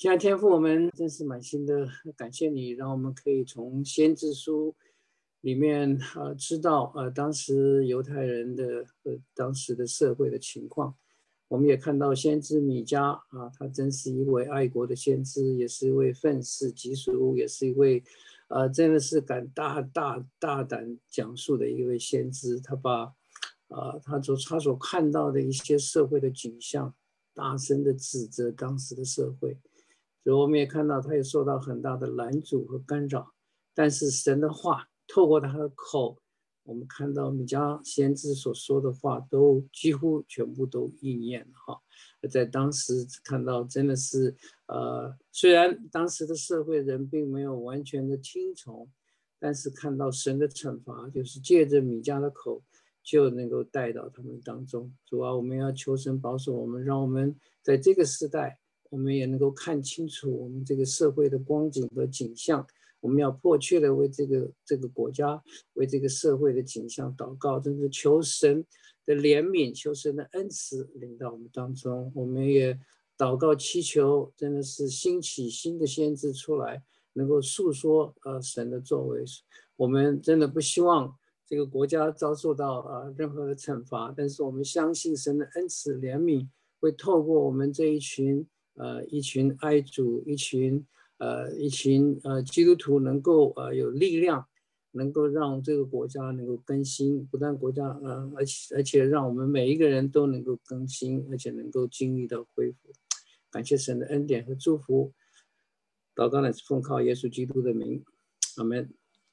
亲爱的天父，我们真是满心的感谢你，让我们可以从先知书里面知道当时犹太人的当时的社会的情况。我们也看到先知米迦他真是一位爱国的先知，也是一位愤世嫉俗，也是一位真的是敢大胆讲述的一位先知。他把他所看到的一些社会的景象，大声的指责当时的社会。所以我们也看到他也受到很大的拦阻和干扰，但是神的话透过他的口，我们看到米迦先知所说的话都几乎全部都应验了哈。在当时看到真的是虽然当时的社会人并没有完全的听从，但是看到神的惩罚就是借着米迦的口就能够带到他们当中。主啊，我们要求神保守我们，让我们在这个时代我们也能够看清楚我们这个社会的光景和景象。我们要迫切的为这个国家，为这个社会的景象祷告，真是求神的怜悯，求神的恩慈临到我们当中。我们也祷告祈求，真的是兴起新的先知出来，能够诉说神的作为。我们真的不希望这个国家遭受到任何的惩罚，但是我们相信神的恩慈怜悯会透过我们这一群爱主，一群基督徒能够有力量，能够让这个国家能够更新，不但国家而且让我们每一个人都能够更新，而且能够经历到恢复。感谢神的恩典和祝福，祷告乃是奉靠耶稣基督的名，阿们。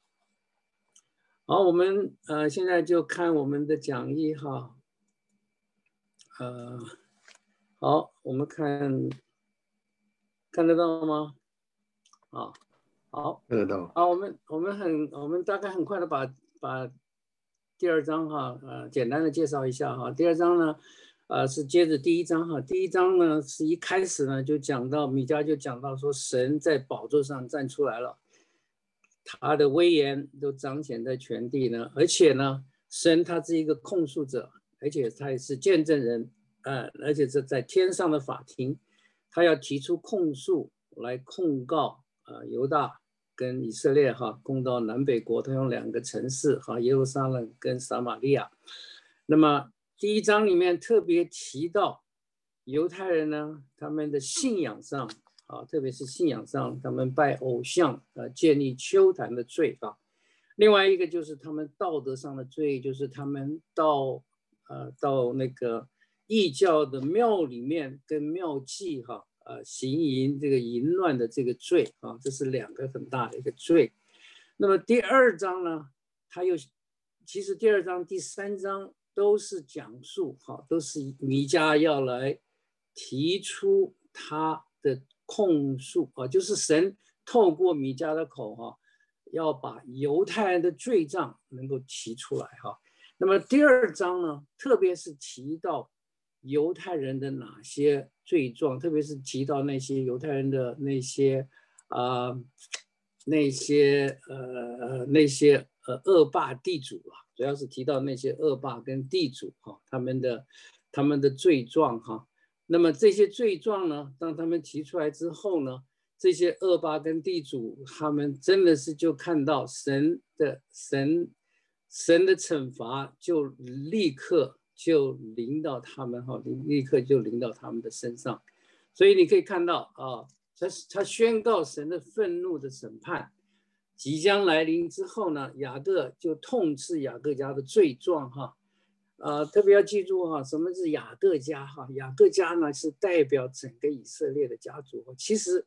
好，我们现在就看我们的讲义哈，好，我们看得到吗？好， 看得到。 我们大概很快的把第二章简单的介绍一下哈。第二章呢，是接着第一章哈。第一章呢是一开始呢就讲到米迦就讲到说神在宝座上站出来了，他的威严都彰显在全地呢，而且呢神他是一个控诉者，而且他也是见证人，而且是在天上的法庭，他要提出控诉来控告犹大跟以色列哈，控到南北国，他用两个城市哈，耶路撒冷跟撒玛利亚。那么第一章里面特别提到犹太人呢，他们的信仰上特别是信仰上，他们拜偶像建立丘坛的罪哈。另外一个就是他们道德上的罪，就是他们到那个异教的庙里面跟庙妓哈。行淫这个淫乱的这个罪这是两个很大的一个罪。那么第二章呢，其实第二章、第三章都是讲述都是弥迦要来提出他的控诉就是神透过弥迦的口要把犹太人的罪账能够提出来那么第二章呢，特别是提到犹太人的哪些罪状，特别是提到那些犹太人的那些恶霸地主主要是提到那些恶霸跟地主他们的罪状那么这些罪状呢，当他们提出来之后呢，这些恶霸跟地主他们真的是就看到神的惩罚就立刻就临到他们立刻就临到他们的身上。所以你可以看到他宣告神的愤怒的审判即将来临之后呢，雅各就痛斥雅各家的罪状特别要记住什么是雅各家雅各家呢是代表整个以色列的家族其实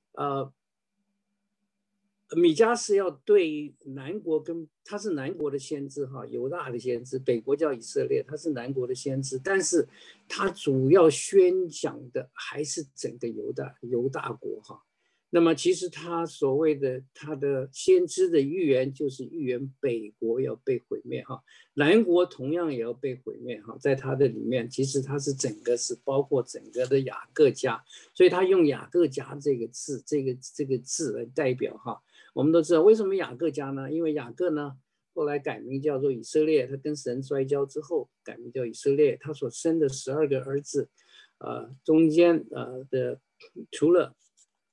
米迦是要对南国他是南国的先知犹大的先知，北国叫以色列，他是南国的先知，但是他主要宣讲的还是整个犹大国那么其实他所谓的他的先知的预言就是预言北国要被毁灭南国同样也要被毁灭在他的里面其实他是整个是包括整个的雅各家，所以他用雅各家这个字来代表我们都知道为什么雅各家呢？因为雅各呢后来改名叫做以色列，他跟神摔跤之后改名叫以色列，他所生的12个儿子中间的除了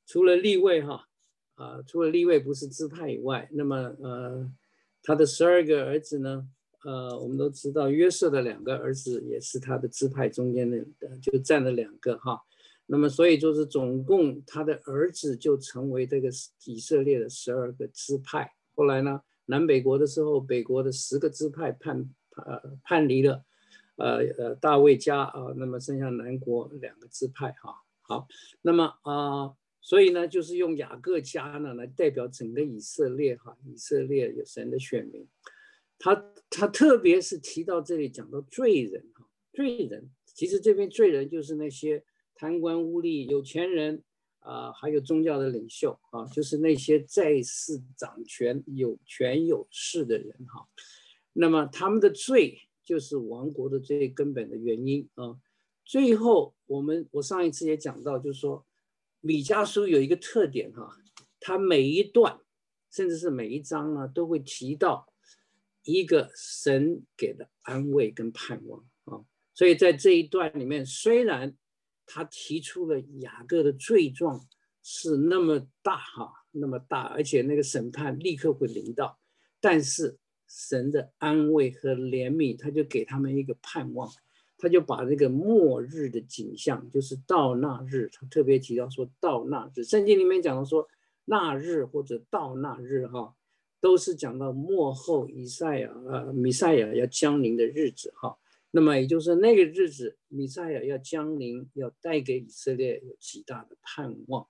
除了利未哈除了利未不是支派以外，那么他的12个儿子呢，我们都知道约瑟的2个儿子也是他的支派中间的，就占了2个哈。那么所以就是总共他的儿子就成为这个以色列的12个支派。后来呢，南北国的时候，北国的10个支派叛离了大卫家那么剩下南国2个支派哈。好，那么所以呢，就是用雅各家呢来代表整个以色列哈，以色列有神的选民。他特别是提到这里讲到罪人哈，罪人其实这边罪人就是那些贪官污吏、有钱人还有宗教的领袖就是那些在世掌权、有权有势的人哈。那么他们的罪就是亡国的最根本的原因最后我上一次也讲到，就是说米迦书有一个特点它每一段甚至是每一章呢都会提到一个神给的安慰跟盼望所以在这一段里面，虽然他提出了雅各的罪状是那么大那么大，而且那个审判立刻会临到，但是神的安慰和怜悯，他就给他们一个盼望，他就把这个末日的景象，就是到那日，他特别提到说到那日，圣经里面讲到说那日或者到那日都是讲到末后弥赛亚要降临的日子那么也就是那个日子，弥赛亚要降临，要带给以色列有极大的盼望。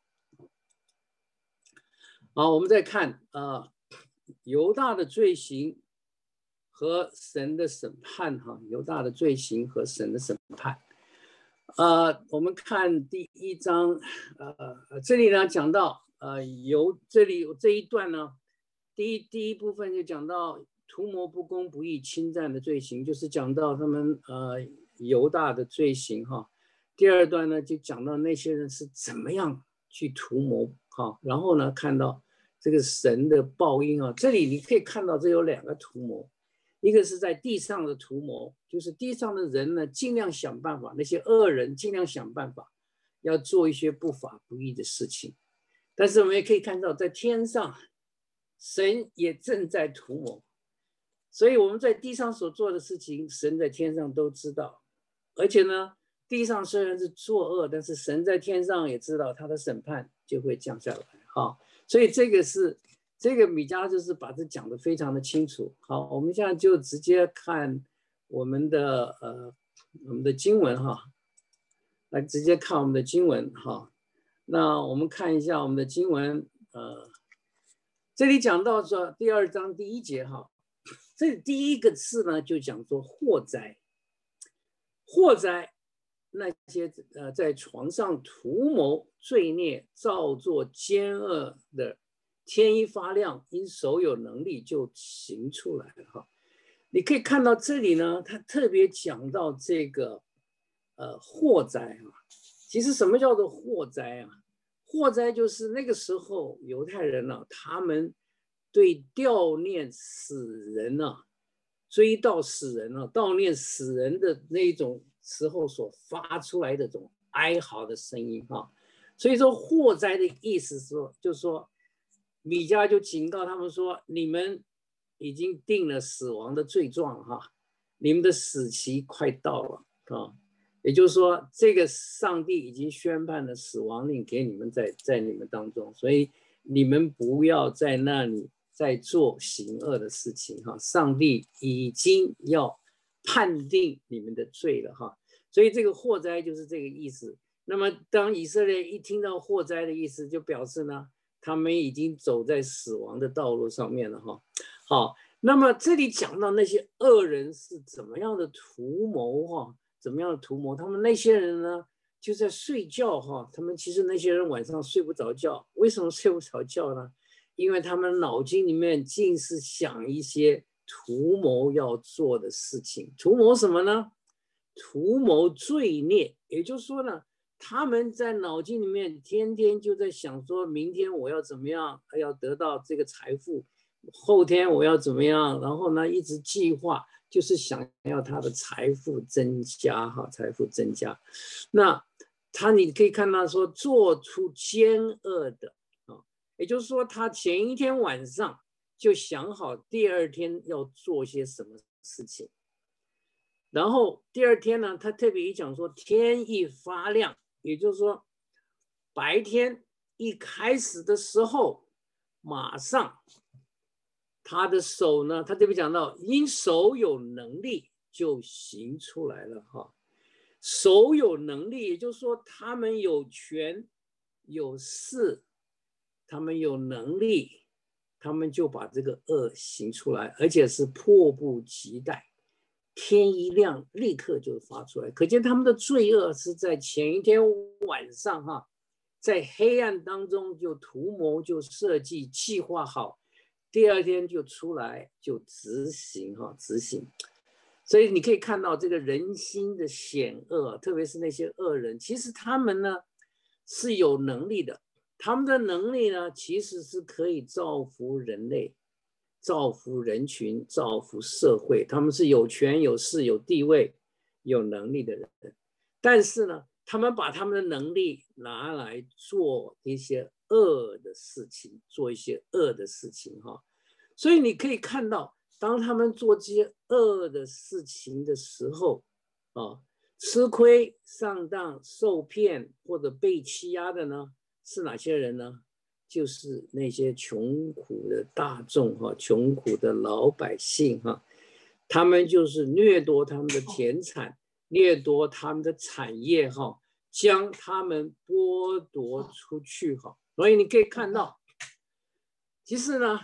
好，我们再看犹大的罪行和神的审判犹大的罪行和神的审判。我们看第1章，这里呢讲到这里这一段呢，第一部分就讲到图谋不公不义侵占的罪行，就是讲到他们犹大的罪行第2段呢就讲到那些人是怎么样去图谋然后呢看到这个神的报应这里你可以看到这有2个图谋，一个是在地上的图谋，就是地上的人呢尽量想办法，那些恶人尽量想办法要做一些不法不义的事情，但是我们也可以看到在天上神也正在图谋，所以我们在地上所做的事情，神在天上都知道，而且呢，地上虽然是作恶，但是神在天上也知道，他的审判就会降下来所以这个米迦就是把这讲得非常的清楚。好，我们现在就直接看我们的经文来直接看我们的经文那我们看一下我们的经文这里讲到说第2章第1节这第一个字呢就讲说祸灾，祸灾那些在床上图谋罪孽造作奸恶的，天一发亮，因手有能力就行出来了你可以看到这里呢，他特别讲到这个祸灾其实什么叫做祸灾祸灾就是那个时候犹太人他们对悼念死人追悼死人悼念死人的那种时候所发出来的这种哀嚎的声音所以说祸灾的意思就是说米迦就警告他们说，你们已经定了死亡的罪状你们的死期快到了也就是说这个上帝已经宣判了死亡令给你们在你们当中，所以你们不要在那里再做行恶的事情上帝已经要判定你们的罪了所以这个祸灾就是这个意思。那么当以色列一听到祸灾的意思，就表示呢他们已经走在死亡的道路上面了好，那么这里讲到那些恶人是怎么样的图谋怎么样的图谋，他们那些人呢就在睡觉他们其实那些人晚上睡不着觉，为什么睡不着觉呢？因为他们脑筋里面尽是想一些图谋要做的事情。图谋什么呢？图谋罪孽，也就是说呢他们在脑筋里面天天就在想说，明天我要怎么样，要得到这个财富，后天我要怎么样，然后呢一直计划，就是想要他的财富增加财富增加。那你可以看到说做出奸恶的啊，也就是说他前一天晚上就想好第二天要做些什么事情，然后第二天呢，他特别讲说天一发亮，也就是说白天一开始的时候，马上他的手呢，他特别讲到因手有能力就行出来了哈。手有能力，也就是说他们有权有势，他们有能力，他们就把这个恶行出来，而且是迫不及待，天一亮立刻就发出来。可见他们的罪恶是在前一天晚上哈，在黑暗当中就图谋就设计计划好，第二天就出来就执行哈，执行。所以你可以看到这个人心的险恶，特别是那些恶人，其实他们呢是有能力的，他们的能力呢其实是可以造福人类、造福人群、造福社会，他们是有权有势有地位有能力的人，但是呢他们把他们的能力拿来做一些恶的事情，做一些恶的事情哈。所以你可以看到当他们做这些恶的事情的时候啊，吃亏上当受骗或者被欺压的呢是哪些人呢？就是那些穷苦的大众哈，穷苦的老百姓哈，他们就是掠夺他们的田产，掠夺他们的产业哈，将他们剥夺出去哈。所以你可以看到，其实呢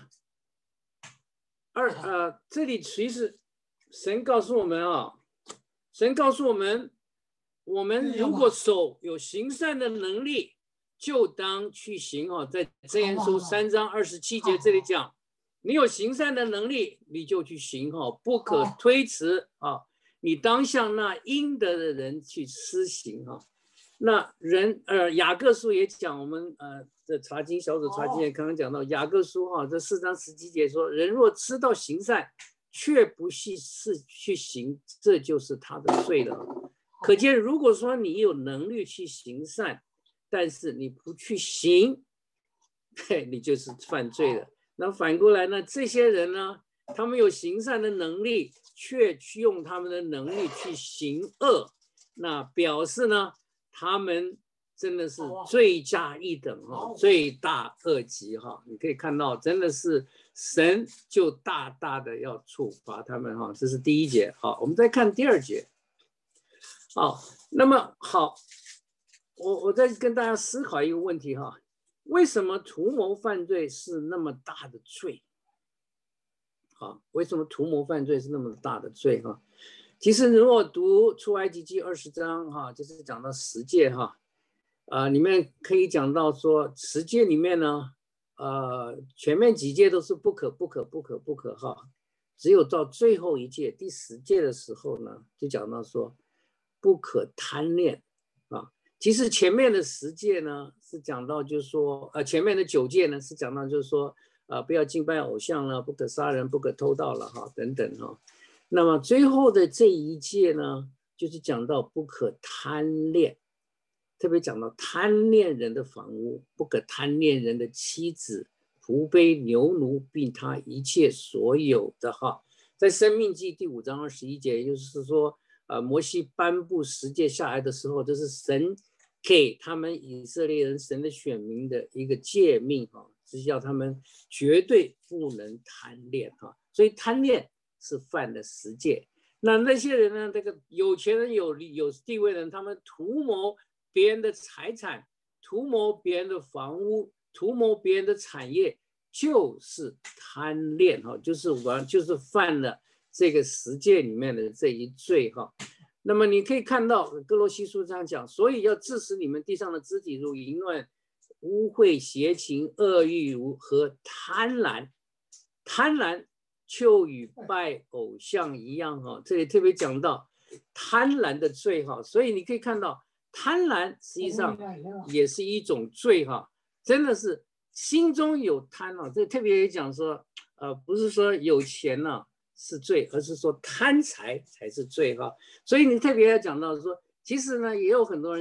这里其实神告诉我们啊，神告诉我们，我们如果手有行善的能力，就当去行哦。在箴言书3章27节这里讲，你有行善的能力，你就去行哦，不可推迟啊。你当向那应得的人去施行哈。那雅各书也讲，我们这查经小组查经也刚刚讲到雅各书哈，这4章17节说，人若知道行善，却不细事去行，这就是他的罪了。可见，如果说你有能力去行善，但是你不去行，你就是犯罪了。那反过来呢，这些人呢，他们有行善的能力，却去用他们的能力去行恶，那表示呢，他们真的是罪加一等哈，罪大恶极哈。你可以看到，真的是神就大大的要处罚他们哈。这是第一节。好，我们再看第二节。好，那么好，我再跟大家思考一个问题哈，为什么图谋犯罪是那么大的罪？好，为什么图谋犯罪是那么大的罪哈？其实如果读出埃及记20章哈，就是讲到10诫哈，里面可以讲到说10诫里面呢，前面几诫都是不可哈，只有到最后一诫第10诫的时候呢，就讲到说不可贪恋啊。其实前面的10诫呢是讲到就是说，前面的9诫呢是讲到就是说，不要敬拜偶像了，不可杀人，不可偷盗了哈，等等哈。那么最后的这一诫呢，就是讲到不可贪恋，特别讲到贪恋人的房屋，不可贪恋人的妻子、仆婢、牛奴，并他一切所有的哈。在申命记第5章21节，也就是说，摩西颁布10诫下来的时候，这是神给他们以色列人、神的选民的一个诫命哈，是要他们绝对不能贪恋哈。所以贪恋是犯了10诫。那些人呢，这个有钱人有地位的人，他们图谋别人的财产，图谋别人的房屋，图谋别人的产业，就是贪恋哈，就是犯了这个10诫里面的这一罪哈。那么你可以看到哥罗西书这样讲，所以要治死你们地上的肢体，如淫乱、污秽、邪情、恶欲和贪婪。贪婪就与拜偶像一样哈，这里特别讲到贪婪的罪哈，所以你可以看到贪婪实际上也是一种罪哈，真的是心中有贪啊，这特别讲说，不是说有钱呢是罪，而是说贪财才是罪哈，所以你特别要讲到说，其实呢也有很多人是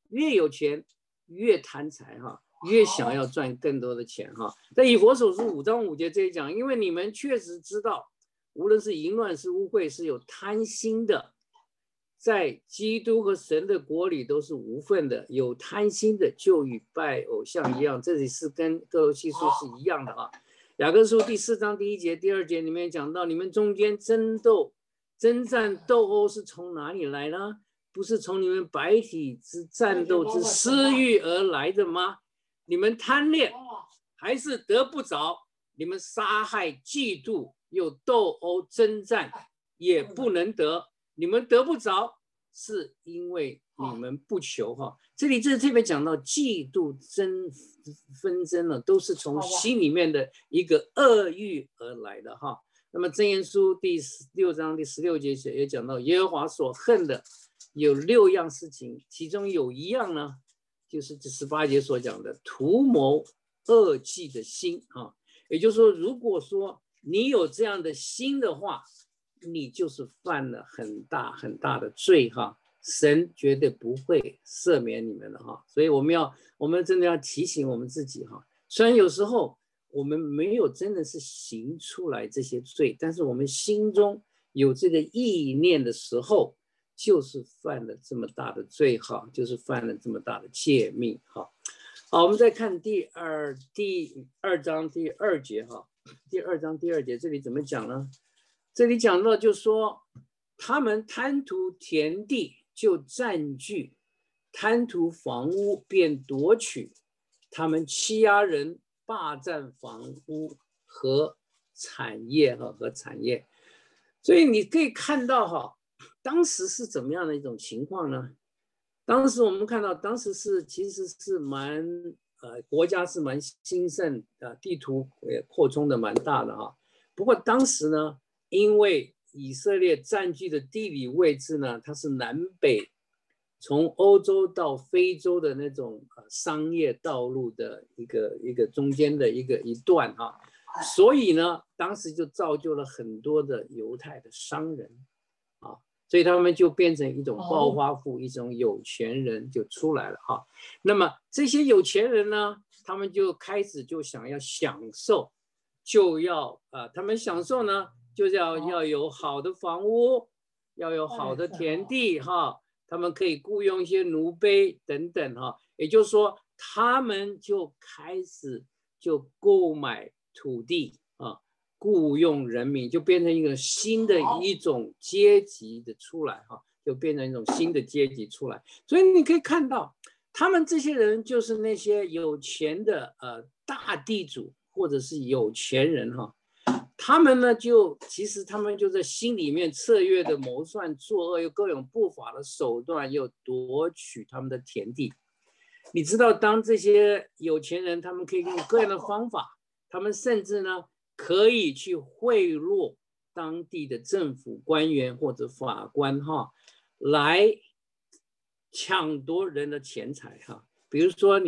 越有钱越贪财哈，越想要赚更多的钱哈。在以弗所书5章5节这里讲，因为你们确实知道，无论是淫乱是污秽是有贪心的，在基督和神的国里都是无份的。有贪心的就与拜偶像一样，这里是跟哥罗西书是一样的啊。雅各书第4章第1节、第2节里面讲到，你们中间争战斗殴是从哪里来呢？不是从你们白体之战斗之私欲而来的吗？你们贪恋还是得不着？你们杀害、嫉妒又斗殴征战，也不能得。你们得不着，是因为你们不求哈。这里特别讲到嫉妒、纷争呢，都是从心里面的一个恶欲而来的哈。那么箴言书第6章第16节也讲到，耶和华所恨的有6样事情，其中有一样呢，就是这18节所讲的图谋恶计的心啊。也就是说，如果说你有这样的心的话，你就是犯了很大很大的罪哈，神绝对不会赦免你们的哈。所以我们真的要提醒我们自己哈，虽然有时候我们没有真的是行出来这些罪，但是我们心中有这个意念的时候，就是犯了这么大的罪哈，就是犯了这么大的诫命哈。好，我们再看第二章第2节哈，第2章第2节这里怎么讲呢？这里讲到就说，他们贪图田地就占据，贪图房屋便夺取，他们欺压人，霸占房屋和产业和产业。所以你可以看到哈，当时是怎么样的一种情况呢？当时我们看到，当时其实是国家是蛮兴盛地图也扩充的蛮大的哈。不过当时呢，因为以色列占据的地理位置呢，它是南北从欧洲到非洲的那种商业道路的一个中间的一段哈，所以呢，当时就造就了很多的犹太的商人啊，所以他们就变成一种暴发户，一种有钱人就出来了哈。那么这些有钱人呢，他们就开始就想要享受，就要他们享受呢，就要有好的房屋，要有好的田地哈，他们可以雇佣一些奴婢等等哈。也就是说，他们就开始就购买土地啊，雇佣人民，就变成一个新的一种阶级的出来哈，就变成一种新的阶级出来。所以你可以看到，他们这些人就是那些有钱的大地主或者是有钱人哈，他们呢其实他们就在心里面策略的谋算作恶，又各种不法的手段，又夺取他们的田地。你知道，当这些有钱人，他们可以用各样的方法，他们甚至呢可以去贿赂当地的政府官员或者法官哈，来抢夺人的钱财哈。比如说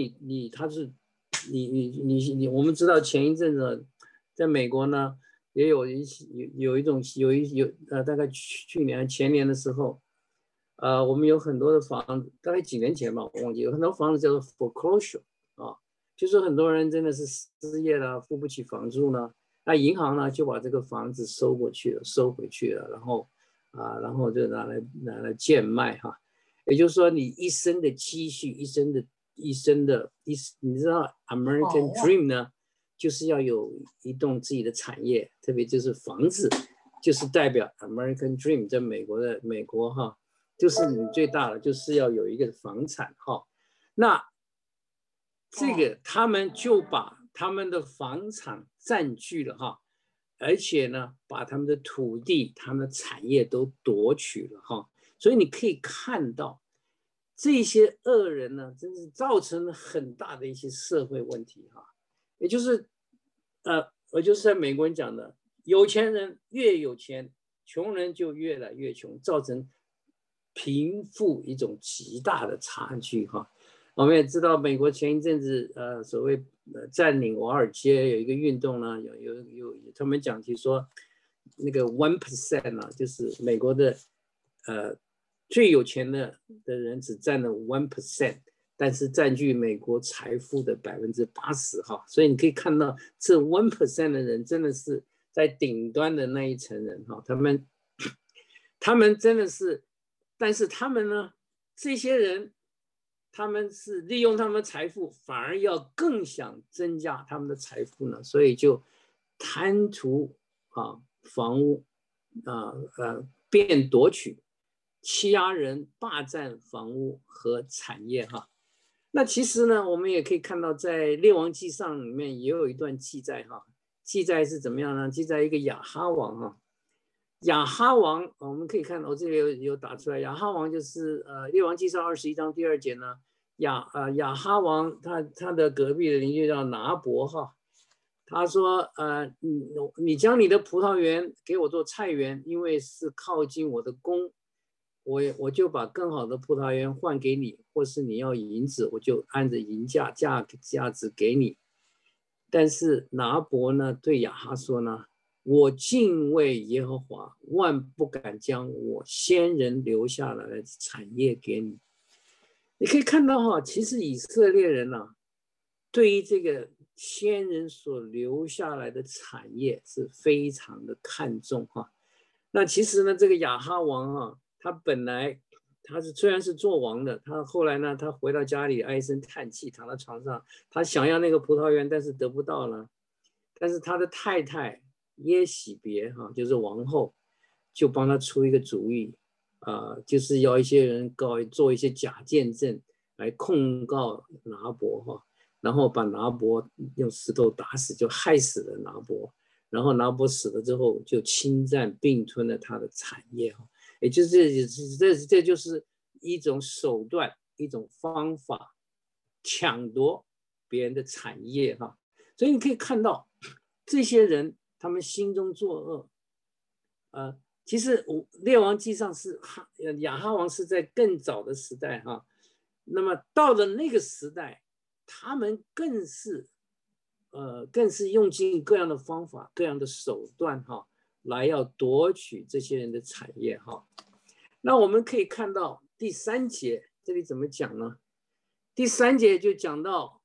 我们知道前一阵子在美国呢，也有大概去年前年的时候，我们有很多的房子，大概几年前吧，我忘记，有很多房子叫做 foreclosure 啊，就是很多人真的是失业了，付不起房租呢，那银行呢就把这个房子收回去了，然后就拿来贱卖哈。也就是说，你一生的积蓄，你知道 American Dream 呢，就是要有一栋自己的产业，特别就是房子，就是代表 American Dream， 在美国哈，就是你最大的就是要有一个房产哈。那这个他们就把他们的房产占据了哈，而且呢，把他们的土地、他们的产业都夺取了哈。所以你可以看到，这些恶人呢，真是造成了很大的一些社会问题哈。也就是，我就是在美国人讲的，有钱人越有钱，穷人就越来越穷，造成贫富一种极大的差距哈。我们也知道，美国前一阵子所谓占领华尔街有一个运动呢，他们讲起说，那个 1% 啊，就是美国的最有钱的人只占了1%，但是占据美国财富的80%哈。所以你可以看到，这1% 的人真的是在顶端的那一层人哈，他们真的是，但是他们呢，这些人。他们是利用他们的财富，反而要更想增加他们的财富呢，所以就贪图房屋便夺取、欺压人、霸占房屋和产业哈。那其实呢，我们也可以看到，在《列王纪上》里面也有一段记载哈，记载是怎么样呢？记载一个亚哈王哈。亚哈王，我们可以看到，我这里有打出来。亚哈王就是列王纪上21章第2节呢，亚哈王他的隔壁的邻居叫拿伯哈，他说你将你的葡萄园给我做菜园，因为是靠近我的宫，我就把更好的葡萄园换给你，或是你要银子，我就按着银价值给你。但是拿伯呢对亚哈说呢，我敬畏耶和华，万不敢将我先人留下来的产业给你。你可以看到哈，其实以色列人啊，对于这个先人所留下来的产业是非常的看重哈。那其实呢，这个亚哈王啊，他本来虽然是做王的，他后来呢，他回到家里唉声叹气，躺在床上，他想要那个葡萄园，但是得不到了。但是他的太太耶喜别哈，就是王后，就帮他出一个主意就是要一些人做一些假见证来控告拿伯哈，然后把拿伯用石头打死，就害死了拿伯。然后拿伯死了之后，就侵占并吞了他的产业哈，也就是这就是一种手段，一种方法，抢夺别人的产业哈。所以你可以看到，这些人他们心中作恶，其实列王纪上是亚哈王是在更早的时代哈，那么到了那个时代，他们更是用尽各样的方法、各样的手段哈，来要夺取这些人的产业哈。那我们可以看到第3节这里怎么讲呢？第3节就讲到，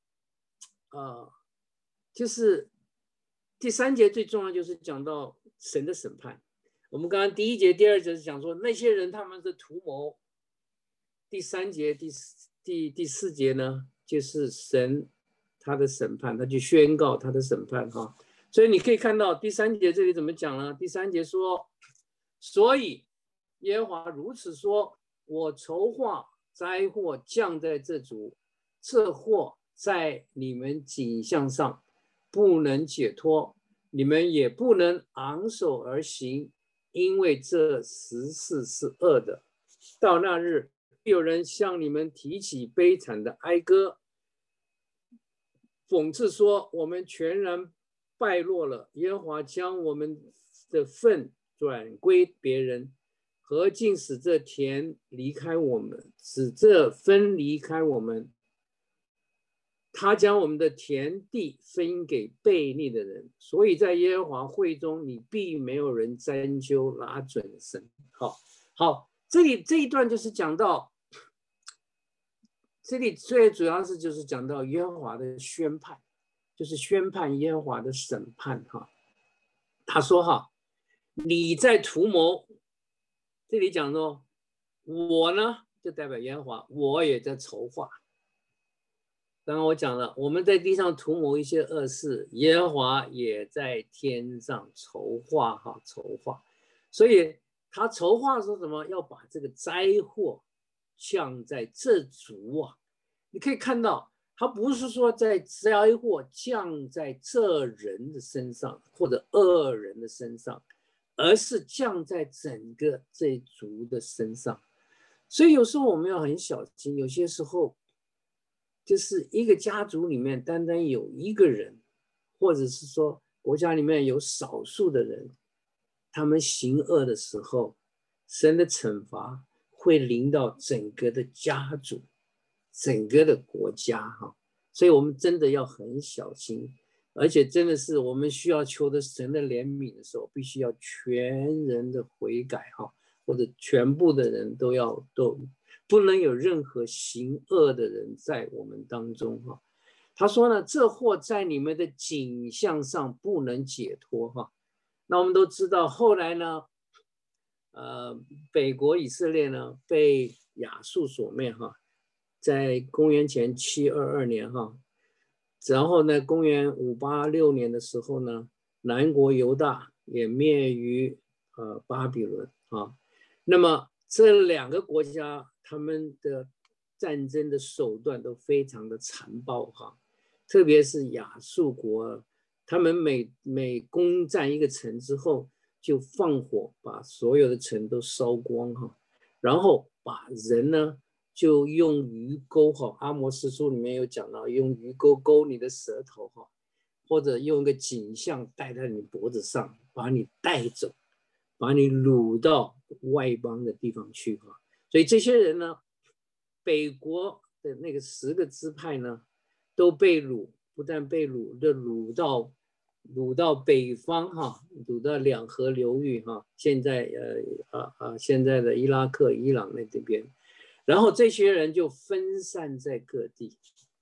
就是第3节最重要就是讲到神的审判。我们刚刚第1节、第2节是讲说那些人他们的图谋，第3节、第4节呢，就是神他的审判，他去宣告他的审判哈。所以你可以看到第3节这里怎么讲呢？第3节说，所以耶和华如此说，我筹划灾祸降在这族，这祸在你们颈项上不能解脱，你们也不能昂首而行，因为这时事是恶的。到那日，有人向你们提起悲惨的哀歌，讽刺说我们全然败落了，耶和华将我们的份转归别人，何竟使这田离开我们，使这分离开我们？他将我们的田地分给悖逆的人，所以在耶和华会中，你必没有人沾究拿准神。好，这一段就是讲到，这里最主要是就是讲到耶和华的宣判，就是宣判耶和华的审判哈。他说哈，你在图谋，这里讲说，我呢就代表耶和华，我也在筹划。刚刚我讲了，我们在地上图谋一些恶事，耶和华也在天上筹划哈，筹划。所以他筹划说什么？要把这个灾祸降在这族啊。你可以看到，他不是说在灾祸降在这人的身上或者恶人的身上，而是降在整个这族的身上。所以有时候我们要很小心，有些时候就是一个家族里面单单有一个人，或者是说国家里面有少数的人，他们行恶的时候，神的惩罚会临到整个的家族，整个的国家哈。所以我们真的要很小心，而且真的是我们需要求的神的怜悯的时候，必须要全人的悔改哈， 或者全部的人都不能有任何行恶的人在我们当中哈。他说呢，这祸在你们的景象上不能解脱哈。那我们都知道，后来呢，北国以色列呢被亚述所灭哈，在公元前722年哈，然后呢，公元586年的时候呢，南国犹大也灭于巴比伦啊。那么这两个国家他们的战争的手段都非常的残暴哈，特别是亚述国，他们每攻占一个城之后，就放火把所有的城都烧光哈，然后把人呢就用鱼钩哈，阿摩司书里面有讲到，用鱼钩勾你的舌头哈，或者用一个颈项戴在你脖子上，把你带走，把你掳到外邦的地方去哈。所以这些人呢，北国的那个10个支派呢，都被掳，不但被掳到北方哈，掳到两河流域哈，现在现在的伊拉克、伊朗那边，然后这些人就分散在各地。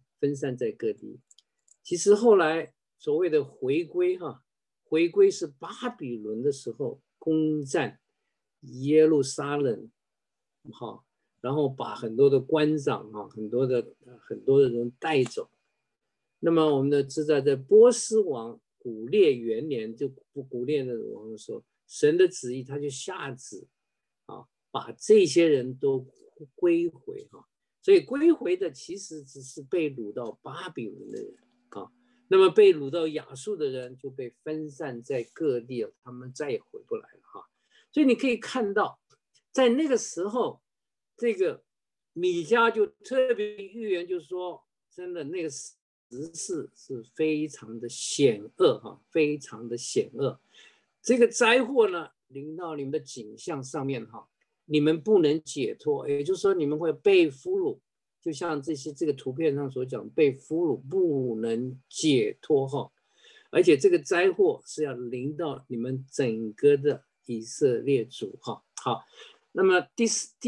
其实后来所谓的回归哈，回归是巴比伦的时候攻占耶路撒冷哈，然后把很多的官长啊，很多的人带走。那么我们的知道，在波斯王古列元年，就古列的王的时候，神的旨意他就下旨啊，把这些人都归回哈。所以归回的其实只是被掳到巴比伦的人啊，那么被掳到亚述的人就被分散在各地，他们再也回不来了哈。所以你可以看到，在那个时候，这个米迦就特别预言，就是说，真的那个时势是非常的险恶哈，非常的险恶。这个灾祸呢，临到你们的景象上面哈，你们不能解脱，也就是说你们会被俘虏，就像这个图片上所讲，被俘虏不能解脱哈。而且这个灾祸是要临到你们整个的以色列族哈。好，那么第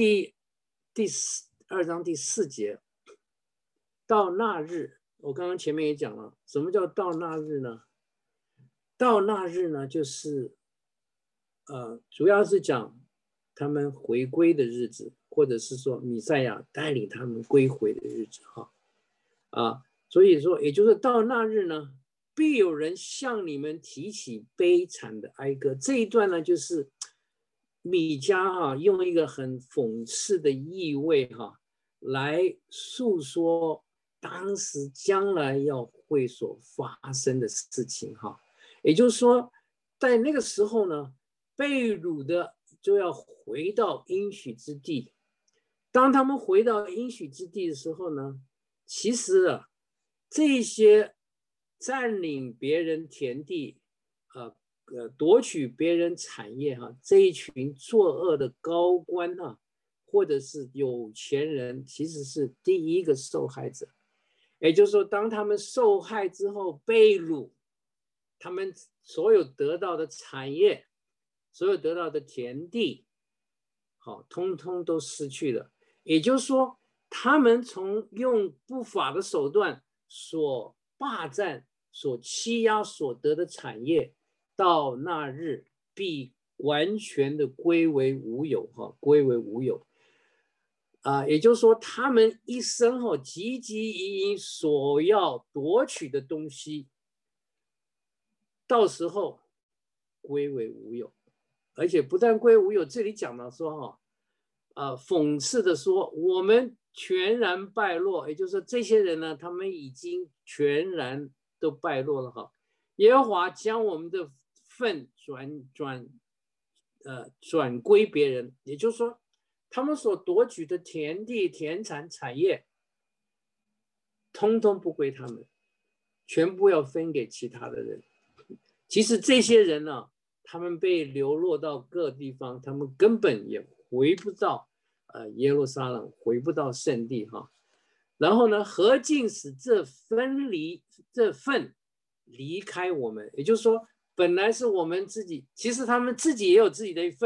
2章第4节，到那日，我刚刚前面也讲了，什么叫到那日呢？到那日呢，就是主要是讲他们回归的日子，或者是说弥赛亚带领他们归回的日子哈。所以说，也就是到那日呢，必有人向你们提起悲惨的哀歌。这一段呢，就是米迦用一个很讽刺的意味来诉说当时将来要会所发生的事情哈。也就是说，在那个时候呢，被掳的就要回到应许之地。当他们回到应许之地的时候呢，其实这些占领别人田地夺取别人产业这一群作恶的高官或者是有钱人，其实是第一个受害者。也就是说，当他们受害之后被掳，他们所有得到的产业，所有得到的田地通通都失去了。也就是说，他们从用不法的手段所霸占、所欺压所得的产业，到那日必完全的归为无有归为无有。也就是说，他们一生汲汲营营所要夺取的东西，到时候归为无有。而且不但归无有，这里讲到说讽刺的说，我们全然败落。也就是说，这些人呢，他们已经全然都败落了耶和华将我们的份转归别人。也就是说，他们所夺取的田地、田产、产业，通通不归他们，全部要分给其他的人。其实这些人呢，他们被流落到各地方，他们根本也回不到耶路撒冷，回不到圣地然后呢，何竟使这份离开我们？也就是说，本来是我们自己，其实他们自己也有自己的一份，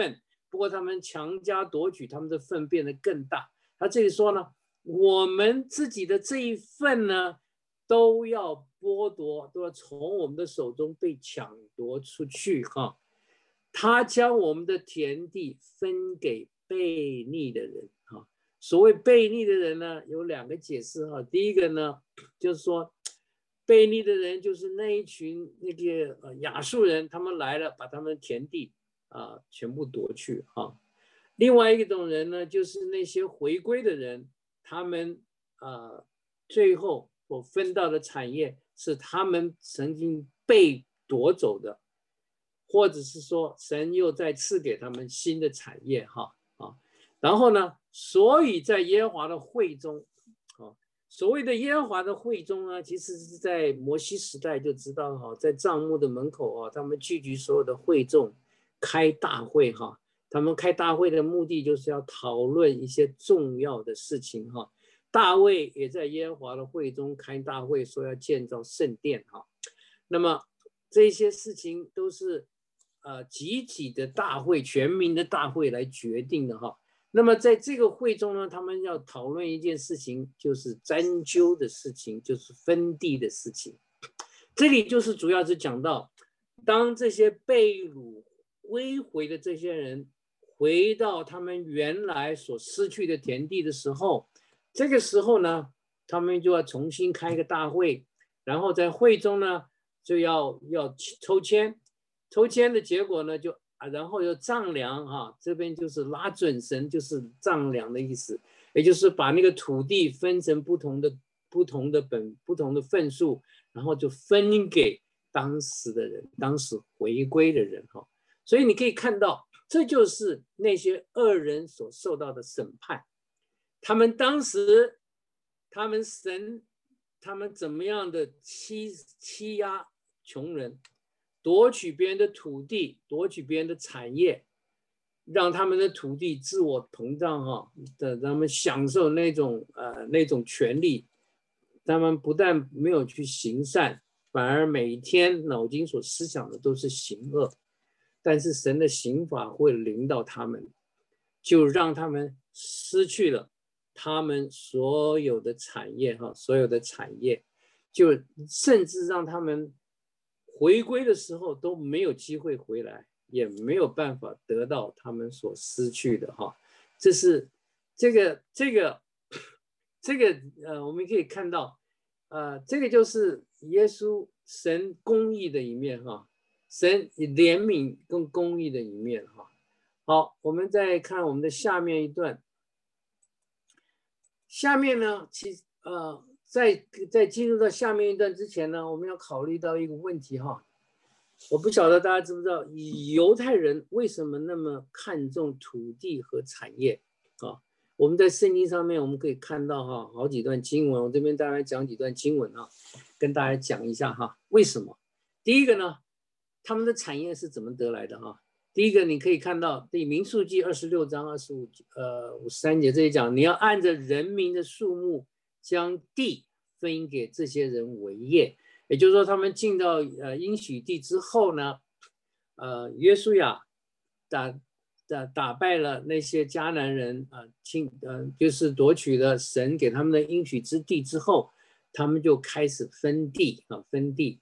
不过他们强加夺取，他们的份变得更大。他这里说呢，我们自己的这一份呢，都要剥夺，都要从我们的手中被抢夺出去哈。他将我们的田地分给悖逆的人哈。所谓悖逆的人呢，有2个解释哈。第一个呢，就是说悖逆的人就是那一群那个亚述人，他们来了，把他们的田地全部夺去哈。另外一种人呢，就是那些回归的人，他们最后所分到的产业是他们曾经被夺走的，或者是说神又再赐给他们新的产业哈啊。然后呢，所以在耶和华的会中所谓的耶和华的会中呢，其实是在摩西时代就知道哈，在帐幕的门口他们聚集所有的会众开大会哈。他们开大会的目的就是要讨论一些重要的事情哈。大卫也在耶和华的会中开大会，说要建造圣殿哈。那么这些事情都是集体的大会，全民的大会来决定的哈。那么在这个会中呢，他们要讨论一件事情，就是占究的事情，就是分地的事情。这里就是主要是讲到，当这些被掳归回的这些人回到他们原来所失去的田地的时候，这个时候呢，他们就要重新开一个大会，然后在会中呢就要抽签，抽签的结果呢然后又丈量哈，这边就是拉准绳，就是丈量的意思，也就是把那个土地分成不同的份数，然后就分给当时的人，当时回归的人哈。所以你可以看到，这就是那些恶人所受到的审判。他们当时，他们怎么样的欺压穷人，夺取别人的土地，夺取别人的产业，让他们的土地自我膨胀哈，让他们享受那种权利。他们不但没有去行善，反而每天脑筋所思想的都是行恶。但是神的刑罚会临到他们，就让他们失去了他们所有的产业哈，所有的产业，就甚至让他们回归的时候都没有机会回来，也没有办法得到他们所失去的哈。这是这个我们可以看到，这个就是耶稣神公义的一面哈。神怜悯跟公义的一面哈。好，我们再看我们的下面一段。下面呢，在进入到下面一段之前呢，我们要考虑到一个问题哈。我不晓得大家知不知道，犹太人为什么那么看重土地和产业啊？我们在圣经上面我们可以看到哈，好几段经文，我这边大概讲几段经文啊，跟大家讲一下哈，为什么？第一个呢，他们的产业是怎么得来的哈？第一个你可以看到，《民数记》26章53节这里讲，你要按着人民的数目将地分给这些人为业。也就是说，他们进到应许地之后呢，约书亚打败了那些迦南人就是夺取了神给他们的应许之地之后，他们就开始分地分地。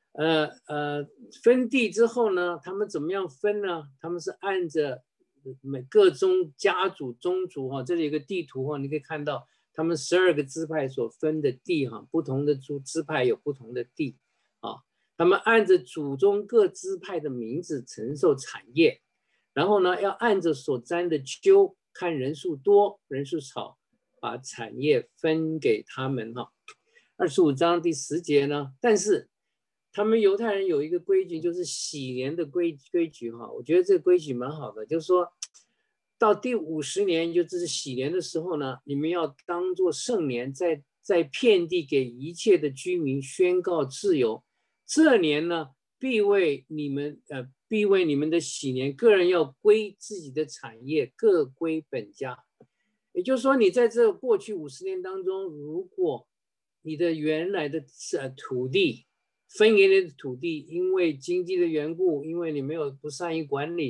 分地之后呢，他们怎么样分呢？他们是按着各家族宗族哈，这里有个地图哈，你可以看到他们12个支派所分的地哈，不同的支派有不同的地啊。他们按着祖宗各支派的名字承受产业，然后呢，要按着所占的阄，看人数多人数少，把产业分给他们哈。25章第10节呢，但是他们犹太人有一个规矩，就是禧年的规矩哈。我觉得这个规矩蛮好的，就是说到第50年，就是禧年的时候呢，你们要当作圣年，在遍地给一切的居民宣告自由。这年呢，必为你们的禧年，个人要归自己的产业，各归本家。也就是说，你在这过去50年当中，如果你的原来的土地分给你的土地，因为经济的缘故，因为你不善于管理，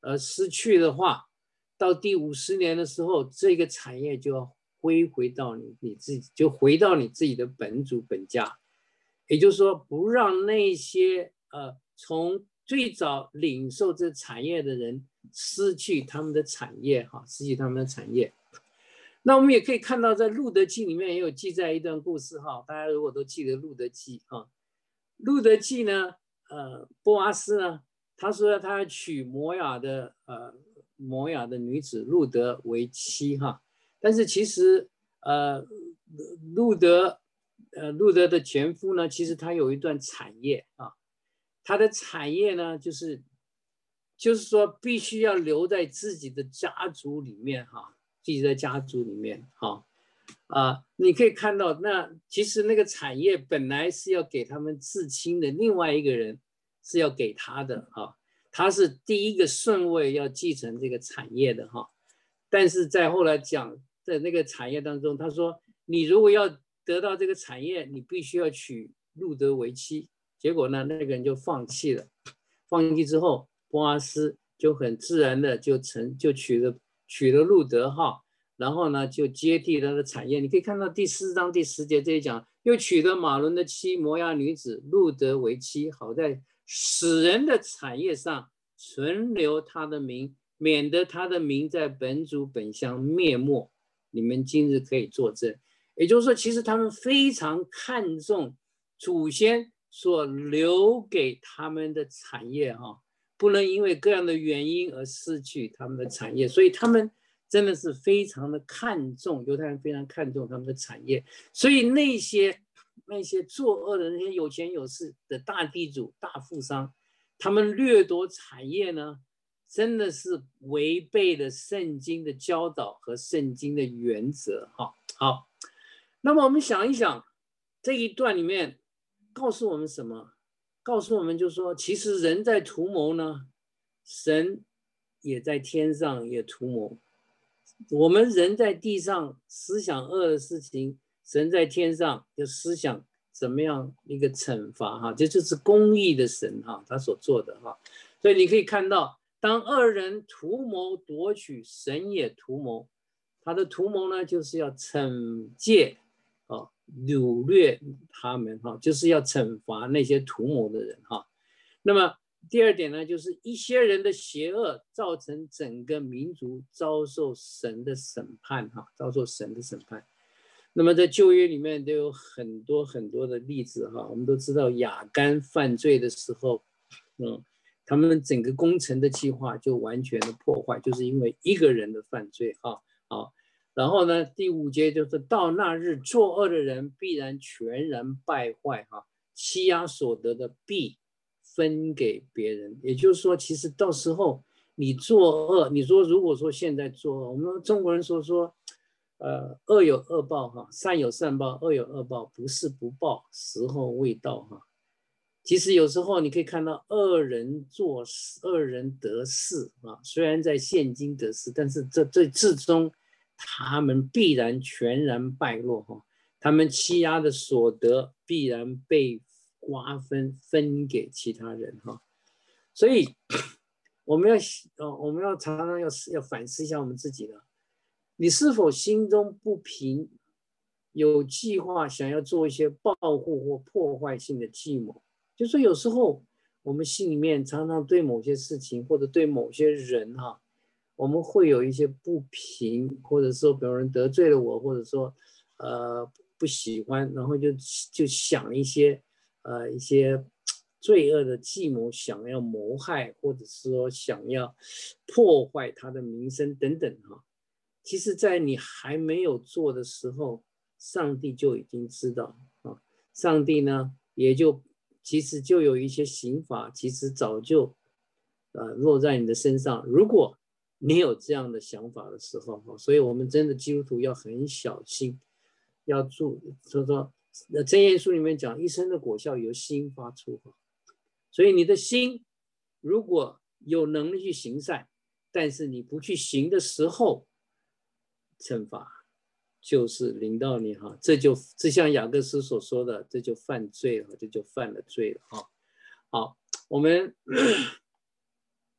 失去的话，到第50年的时候，这个产业就要回到你自己，就回到你自己的本族本家。也就是说，不让那些从最早领受这产业的人失去他们的产业哈，失去他们的产业。那我们也可以看到，在路德记里面也有记载一段故事哈，大家如果都记得路德记哈，路德记呢，波阿斯呢，他说他要娶摩亚的女子路德为妻哈，但是其实路德的前夫呢，其实他有一段产业啊，他的产业呢，就是说必须要留在自己的家族里面哈，自己的家族里面哈。你可以看到，那其实那个产业本来是要给他们至亲的另外一个人是要给他的哈，他是第一个顺位要继承这个产业的哈。但是在后来讲在那个产业当中，他说你如果要得到这个产业，你必须要娶路德为妻。结果呢，那个人就放弃了。放弃之后，波阿斯就很自然的就娶了路德哈。然后呢，就接替他的产业。你可以看到第4章第10节这里讲，又娶得马伦的妻摩押女子路德为妻，好在使人的产业上存留他的名，免得他的名在本族本乡灭没。你们今日可以作证。也就是说，其实他们非常看重祖先所留给他们的产业哈，不能因为各样的原因而失去他们的产业，所以他们真的是非常的看重，犹太人非常看重他们的产业，所以那些作恶的那些有钱有势的大地主、大富商，他们掠夺产业呢，真的是违背了圣经的教导和圣经的原则。好，那么我们想一想，这一段里面告诉我们什么？告诉我们就是说，其实人在图谋呢，神也在天上也图谋。我们人在地上思想恶的事情，神在天上就思想怎么样一个惩罚哈，这就是公义的神哈，他所做的哈。所以你可以看到，当恶人图谋夺取，神也图谋。他的图谋呢，就是要惩戒掳掠他们哈，就是要惩罚那些图谋的人哈。那么第二点呢，就是一些人的邪恶造成整个民族遭受神的审判哈，遭受神的审判。那么在旧约里面都有很多很多的例子哈，我们都知道亚干犯罪的时候，他们整个工程的计划就完全的破坏，就是因为一个人的犯罪哈。好，然后呢，第5节就是到那日作恶的人必然全然败坏哈，欺压所得的必分给别人。也就是说，其实到时候你作恶，你说如果说现在作恶，我们中国人说恶有恶报哈，善有善报，恶有恶报，不是不报，时候未到哈。其实有时候你可以看到恶人做事，恶人得势啊，虽然在现今得势，但是这至终他们必然全然败落哈，他们欺压的所得必然被瓜分给其他人哈。所以我们要常常要反思一下我们自己的，你是否心中不平，有计划想要做一些报复或破坏性的计谋？就说有时候我们心里面常常对某些事情或者对某些人哈，我们会有一些不平，或者说别人得罪了我，或者说不喜欢，然后就想一些罪恶的计谋，想要谋害，或者说想要破坏他的名声等等哈。其实在你还没有做的时候，上帝就已经知道啊，上帝呢其实就有一些刑罚，其实早就落在你的身上。如果你有这样的想法的时候，所以我们真的基督徒要很小心，要说箴言书里面讲，一生的果效由心发出。所以你的心如果有能力去行善，但是你不去行的时候，惩罚就是临到你哈，这像雅各书所说的，这就犯罪了，这就犯了罪了哈。好，我们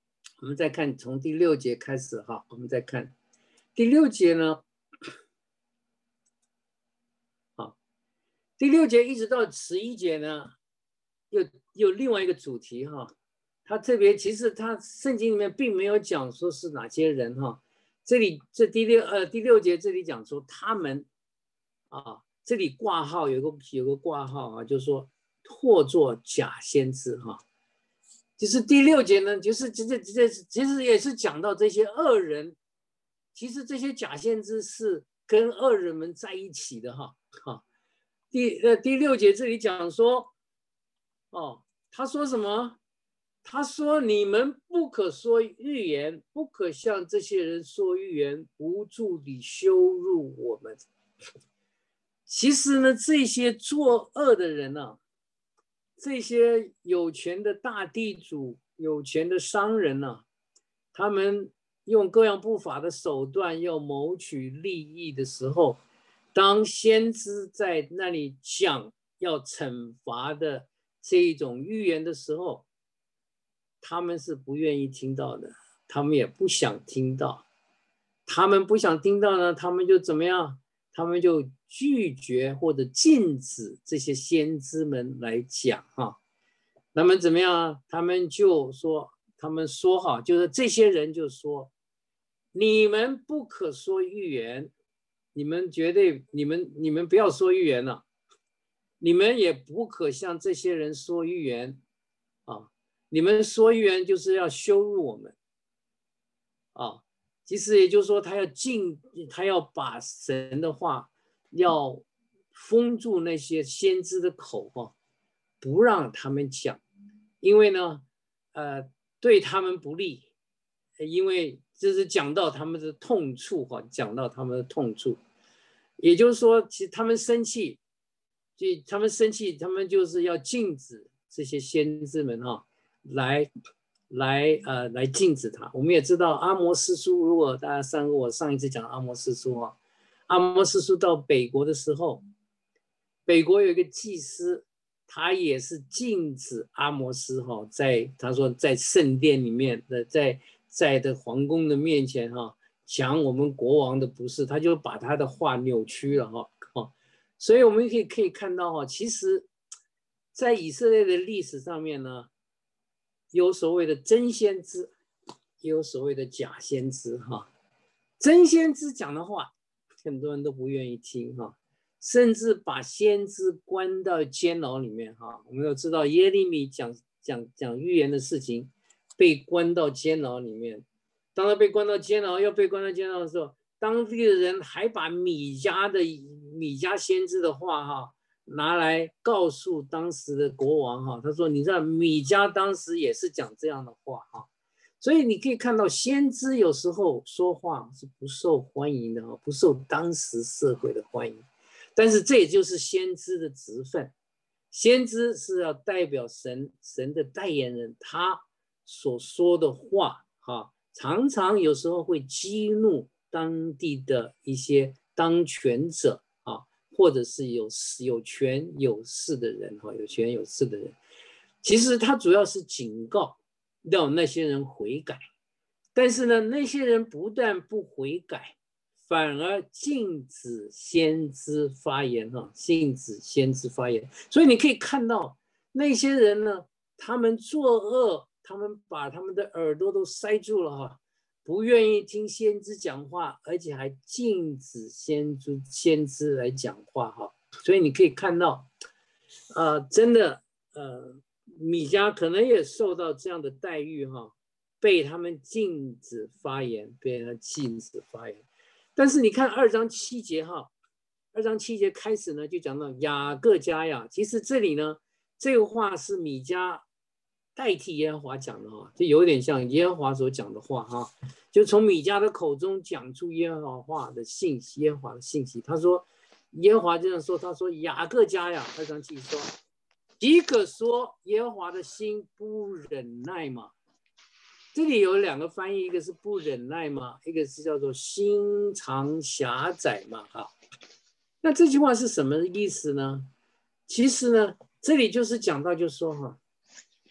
我们再看从第6节开始哈，我们再看第6节呢，好，第6节一直到11节呢，又另外一个主题哈。他特别，其实他圣经里面并没有讲说是哪些人哈，这第6节这里讲说他们啊，这里挂号有个挂号啊，就是说或作假先知哈，就是第6节呢，就是其实也是讲到这些恶人，其实这些假先知是跟恶人们在一起的哈。第6节这里讲说，哦，他说什么？他说：“你们不可说预言，不可向这些人说预言，不住地羞辱我们。”其实呢，这些作恶的人啊，这些有权的大地主、有权的商人啊，他们用各样不法的手段要谋取利益的时候，当先知在那里讲要惩罚的这一种预言的时候，他们是不愿意听到的，他们也不想听到。他们不想听到呢，他们就怎么样？他们就拒绝或者禁止这些先知们来讲哈。那么怎么样啊？他们说哈，就是这些人就说，你们不可说预言，你们绝对你们不要说预言了，你们也不可向这些人说预言啊。你们说预言就是要羞辱我们啊！其实也就是说，他要把神的话要封住那些先知的口哈，不让他们讲，因为呢，对他们不利，因为这是讲到他们的痛处哈，讲到他们的痛处，也就是说，其实他们生气，他们就是要禁止这些先知们哈。来禁止他。我们也知道阿摩司书，如果大家我上一次讲阿摩司书啊，阿摩司书到北国的时候，北国有一个祭司，他也是禁止阿摩司哈，他说在圣殿里面的，在的皇宫的面前哈，讲我们国王的不是，他就把他的话扭曲了哈。所以我们可以看到哈，其实，在以色列的历史上面呢，有所谓的真先知，也有所谓的假先知哈。真先知讲的话，很多人都不愿意听哈，甚至把先知关到监牢里面哈。我们都知道耶利米讲预言的事情，被关到监牢里面。当他被关到监牢的时候，当地的人还把米迦先知的话哈，拿来告诉当时的国王哈，他说：“你知道米迦当时也是讲这样的话哈。”所以你可以看到，先知有时候说话是不受欢迎的，不受当时社会的欢迎。但是这也就是先知的职分，先知是要代表神的代言人，他所说的话哈，常常有时候会激怒当地的一些当权者啊，或者是有权有势的人哈，有权有势的人。其实他主要是警告让那些人悔改，但是呢，那些人不但不悔改，反而禁止先知发言哈，禁止先知发言。所以你可以看到那些人呢，他们作恶，他们把他们的耳朵都塞住了哈，不愿意听先知讲话，而且还禁止先知来讲话哈。所以你可以看到，真的，米迦可能也受到这样的待遇哈，被他们禁止发言，但是你看2章7节哈，2章7节开始呢就讲到雅各家呀，其实这里呢这个话是米迦代替耶和华讲的哈，就有点像耶和华所讲的话哈，就从米迦的口中讲出耶和华的信息，耶和华的信息。他说耶和华这样说，他说雅各家呀，2章7节说。岂可说耶和华的心不忍耐吗？这里有2个翻译，一个是不忍耐嘛，一个是叫做心肠狭窄嘛哈。那这句话是什么意思呢？其实呢，这里就是讲到，就是说哈，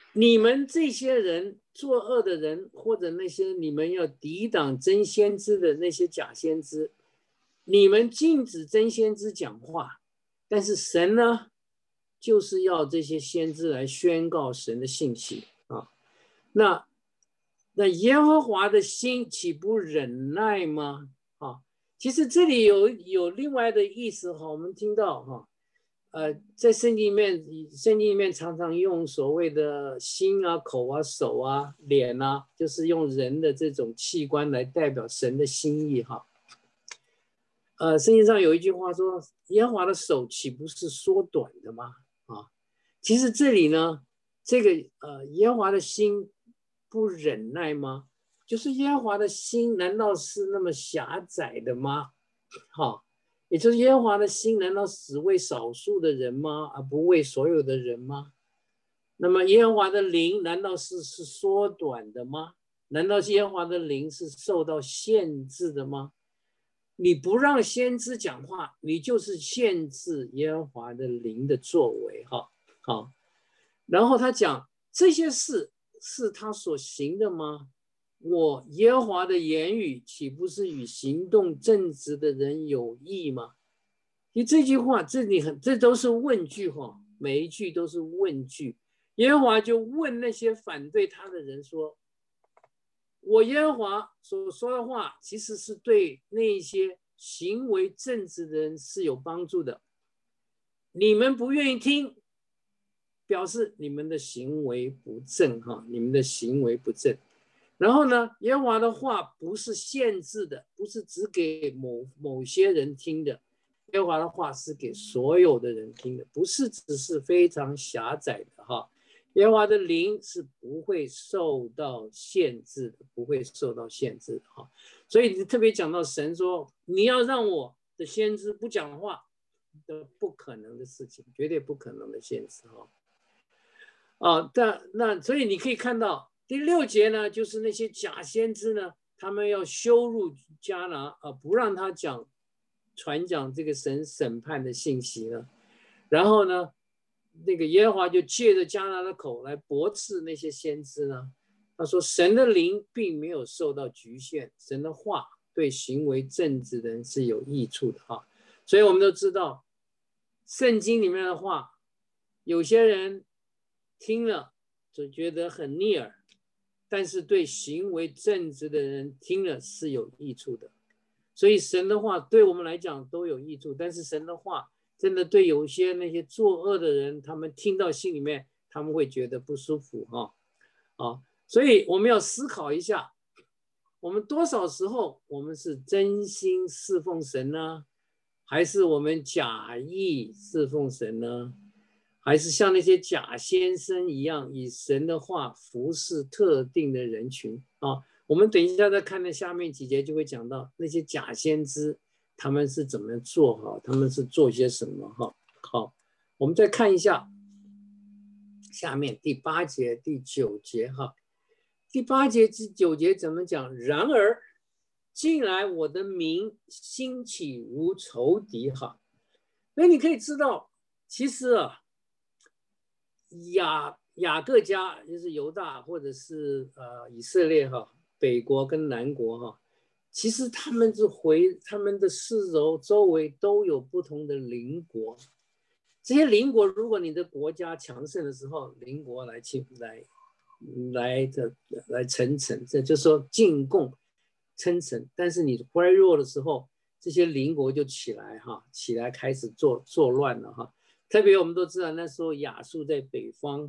你们这些人作恶的人，或者那些你们要抵挡真先知的那些假先知，你们禁止真先知讲话，但是神呢，就是要这些先知来宣告神的信息啊。那耶和华的心岂不忍耐吗？啊，其实这里有另外的意思哈，我们听到哈。在圣经里面常常用所谓的心啊、口啊、手啊、脸啊，就是用人的这种器官来代表神的心意哈。圣经上有一句话说：“耶和华的手岂不是缩短的吗？”啊，其实这里呢，这个耶和华的心不忍耐吗？就是耶和华的心难道是那么狭窄的吗？好。也就是耶和华的心难道只为少数的人吗？而不为所有的人吗？那么耶和华的灵难道是缩短的吗？难道耶和华的灵是受到限制的吗？你不让先知讲话，你就是限制耶和华的灵的作为。好，然后他讲这些事是他所行的吗？我耶和华的言语岂不是与行动正直的人有益吗？其实这句话，这都是问句哈，每一句都是问句。耶和华就问那些反对他的人说：“我耶和华所说的话，其实是对那些行为正直的人是有帮助的。你们不愿意听，表示你们的行为不正哈，你们的行为不正。”然后呢，耶和华的话不是限制的，不是只给某些人听的，耶和华的话是给所有的人听的，不是只是非常狭窄的哈。耶和华的灵是不会受到限制的，不会受到限制的哈。所以特别讲到神说，你要让我的先知不讲话的不可能的事情，绝对不可能的限制哈。所以你可以看到。第6节呢，就是那些假先知呢，他们要羞辱迦拿不让他传讲这个神审判的信息呢。然后呢，那个耶和华就借着迦拿的口来驳斥那些先知呢。他说，神的灵并没有受到局限，神的话对行为正直的人是有益处的哈。所以我们都知道，圣经里面的话，有些人听了就觉得很逆耳。但是对行为正直的人听了是有益处的，所以神的话对我们来讲都有益处。但是神的话真的对有些那些作恶的人，他们听到心里面，他们会觉得不舒服所以我们要思考一下，我们多少时候我们是真心侍奉神呢，还是我们假意侍奉神呢？还是像那些假先生一样，以神的话服侍特定的人群我们等一下再看的下面几节就会讲到那些假先知他们是怎么做他们是做些什么好，我们再看一下下面第8节、第9节第8节至9节怎么讲？然而近来我的民兴起如仇敌所以你可以知道，其实雅各家就是犹大或者是以色列北国跟南国其实他们的四周围都有不同的邻国，这些邻国如果你的国家强盛的时候，邻国来称臣，这就是说进贡称臣。但是你衰弱的时候，这些邻国就起来开始作乱了特别我们都知道那时候亚述在北方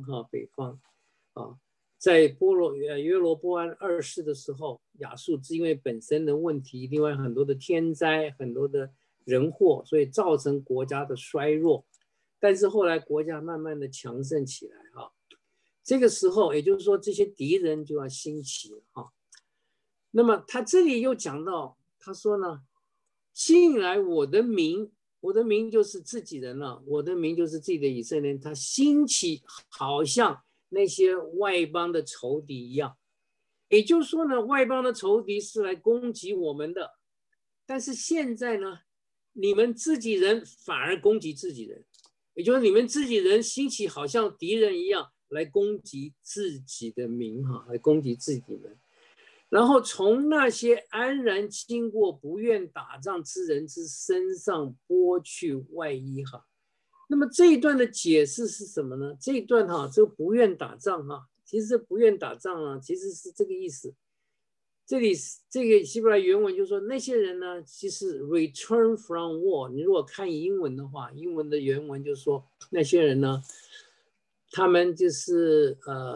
在约罗波安2世的时候，亚述是因为本身的问题，另外很多的天灾，很多的人祸，所以造成国家的衰弱。但是后来国家慢慢的强盛起来这个时候也就是说这些敌人就要兴起了那么他这里又讲到，他说呢，近来我的民就是自己人了，我的民就是自己的以色列人，他兴起好像那些外邦的仇敌一样。也就是说呢，外邦的仇敌是来攻击我们的，但是现在呢，你们自己人反而攻击自己人，也就是你们自己人兴起好像敌人一样来攻击自己的民哈，来攻击自己的民，然后从那些安然经过不愿打仗之人之身上剥去外衣哈。那么这一段的解释是什么呢？这一段哈，这个不愿打仗哈，其实不愿打仗啊，其实是这个意思。这里这个希伯来原文就说那些人呢，其实 return from war。你如果看英文的话，英文的原文就说那些人呢，他们就是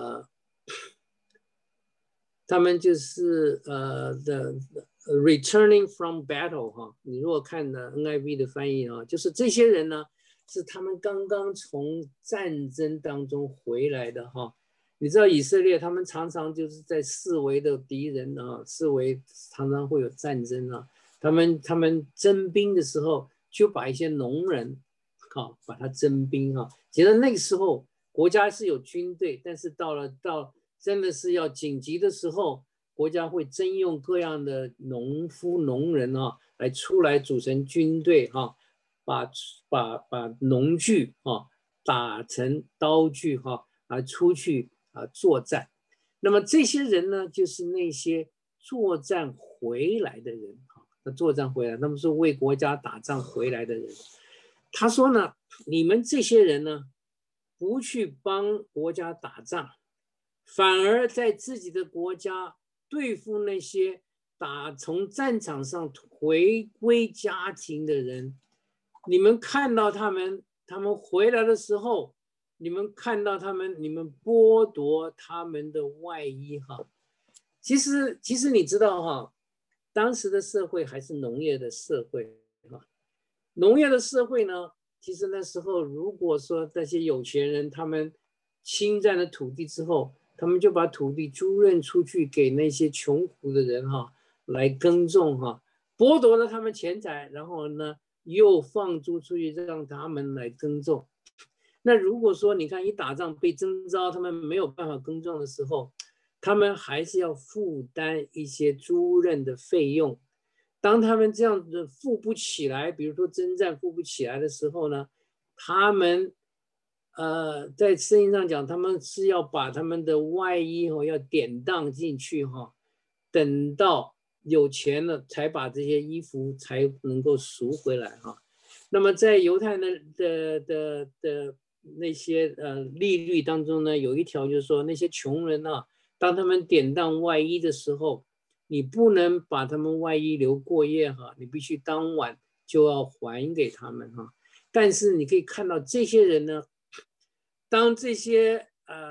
the returning from battle 哈。你如果看的 NIV 的翻译啊，就是这些人呢，是他们刚刚从战争当中回来的哈。你知道以色列他们常常就是在四围的敌人啊，四围常常会有战争啊。他们征兵的时候就把一些农人，把他征兵啊。其实那个时候国家是有军队，但是到真的是要紧急的时候，国家会征用各样的农夫农人啊，来出来组成军队哈，把农具打成刀具哈，出去作战。那么这些人呢，就是那些作战回来的人哈，作战回来，他们是为国家打仗回来的人。他说呢，你们这些人呢，不去帮国家打仗，反而在自己的国家对付那些从战场上回归家庭的人。你们看到他们回来的时候，你们看到你们剥夺他们的外衣哈。其实你知道哈，当时的社会还是农业的社会哈。农业的社会呢，其实那时候如果说那些有钱人他们侵占了土地之后，他们就把土地租赁出去给那些穷苦的人哈来耕种哈，剥夺了他们钱财，然后呢又放租出去让他们来耕种。那如果说你看一打仗被征召，他们没有办法耕种的时候，他们还是要负担一些租赁的费用。当他们这样子付不起来，比如说征战付不起来的时候呢，他们在圣经上讲，他们是要把他们的外衣要典当进去哈，等到有钱了才把这些衣服才能够赎回来哈。那么在犹太的那些利率当中呢，有一条就是说，那些穷人啊，当他们典当外衣的时候，你不能把他们外衣留过夜哈，你必须当晚就要还给他们哈。但是你可以看到这些人呢，当这些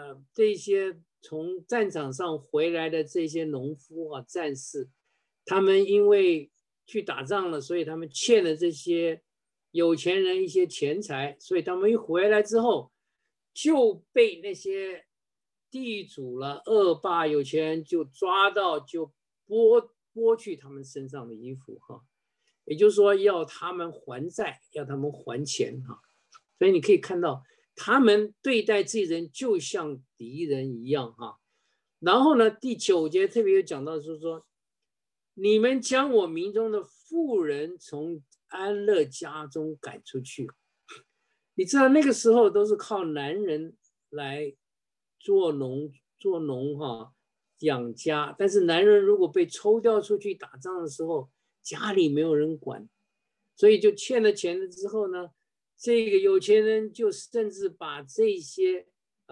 从战场上回来的这些农夫啊战士，他们因为去打仗了，所以他们欠了这些有钱人一些钱财，所以他们一回来之后就被那些地主了、恶霸、有钱人就抓到，就剥去他们身上的衣服哈，也就是说要他们还债，要他们还钱哈。所以你可以看到，他们对待这些人就像敌人一样哈。然后呢，第9节特别有讲到，就是说，你们将我民中的妇人从安乐家中赶出去。你知道那个时候都是靠男人来做农哈，养家。但是男人如果被抽调出去打仗的时候，家里没有人管，所以就欠了钱了之后呢，这个有钱人就甚至把这些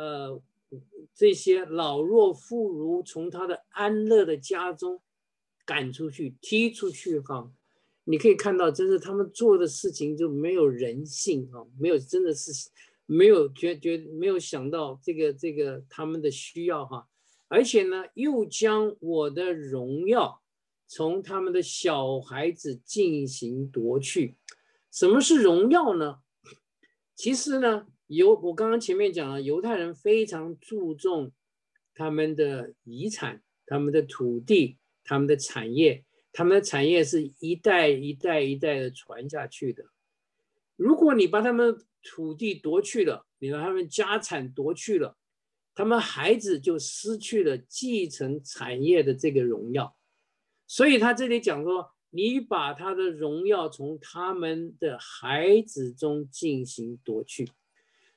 老弱妇孺从他的安乐的家中赶出去、踢出去哈。你可以看到，真是他们做的事情就没有人性哈，没有真的是没有没有想到这个他们的需要哈，而且呢，又将我的荣耀从他们的小孩子进行夺去。什么是荣耀呢？其实呢，我刚刚前面讲了，犹太人非常注重他们的遗产、他们的土地、他们的产业，他们的产业是一代一代一代的传下去的。如果你把他们土地夺去了，你把他们家产夺去了，他们孩子就失去了继承产业的这个荣耀。所以他这里讲说，你把他的荣耀从他们的孩子中进行夺去。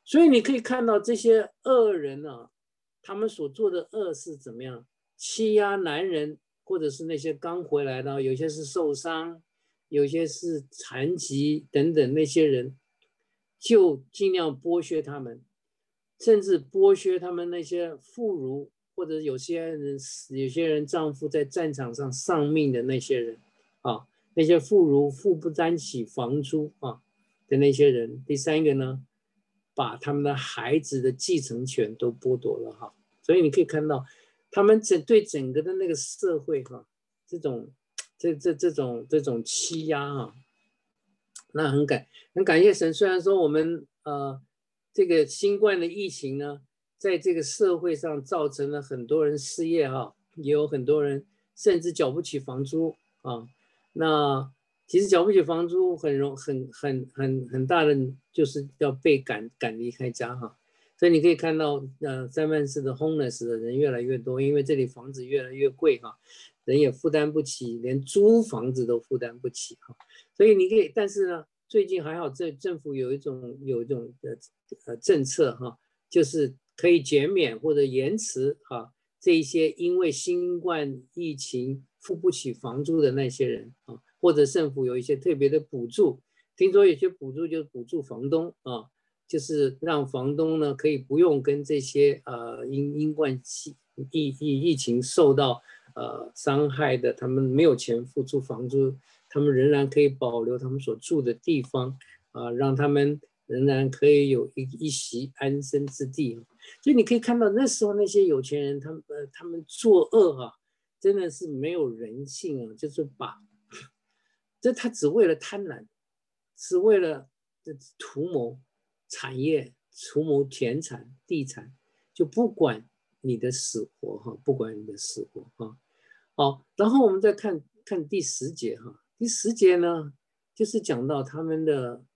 所以你可以看到这些恶人啊，他们所做的恶是怎么样？欺压男人，或者是那些刚回来的，有些是受伤，有些是残疾等等那些人，就尽量剥削他们，甚至剥削他们那些妇孺，或者有些人丈夫在战场上丧命的那些人啊，那些妇孺付不担起房租啊的那些人。第三个呢，把他们的孩子的继承权都剥夺了哈。所以你可以看到，他们对整个的那个社会哈，这种欺压啊，那很感谢神。虽然说我们这个新冠的疫情呢，在这个社会上造成了很多人失业哈，也有很多人甚至缴不起房租啊。那其实缴不起房租很大的就是要被赶离开家哈。所以你可以看到三藩市的 homeless 的人越来越多，因为这里房子越来越贵哈，人也负担不起，连租房子都负担不起哈。所以你可以，但是呢，最近还好，政府有一种政策哈，就是可以减免或者延迟哈这一些因为新冠疫情付不起房租的那些人啊，或者政府有一些特别的补助，听说有些补助就是补助房东啊，就是让房东呢可以不用跟这些因冠疫情受到伤害的，他们没有钱付出房租，他们仍然可以保留他们所住的地方让他们仍然可以有一席安身之地。所以你可以看到那时候那些有钱人，他们作恶啊，真的是没有人性啊，就是他只为了贪婪，是为了图谋产业，图谋田产地产，就不管你的死活哈，不管你的死活哈。好，然后我们再看第10节哈，第10节呢，就是讲到他们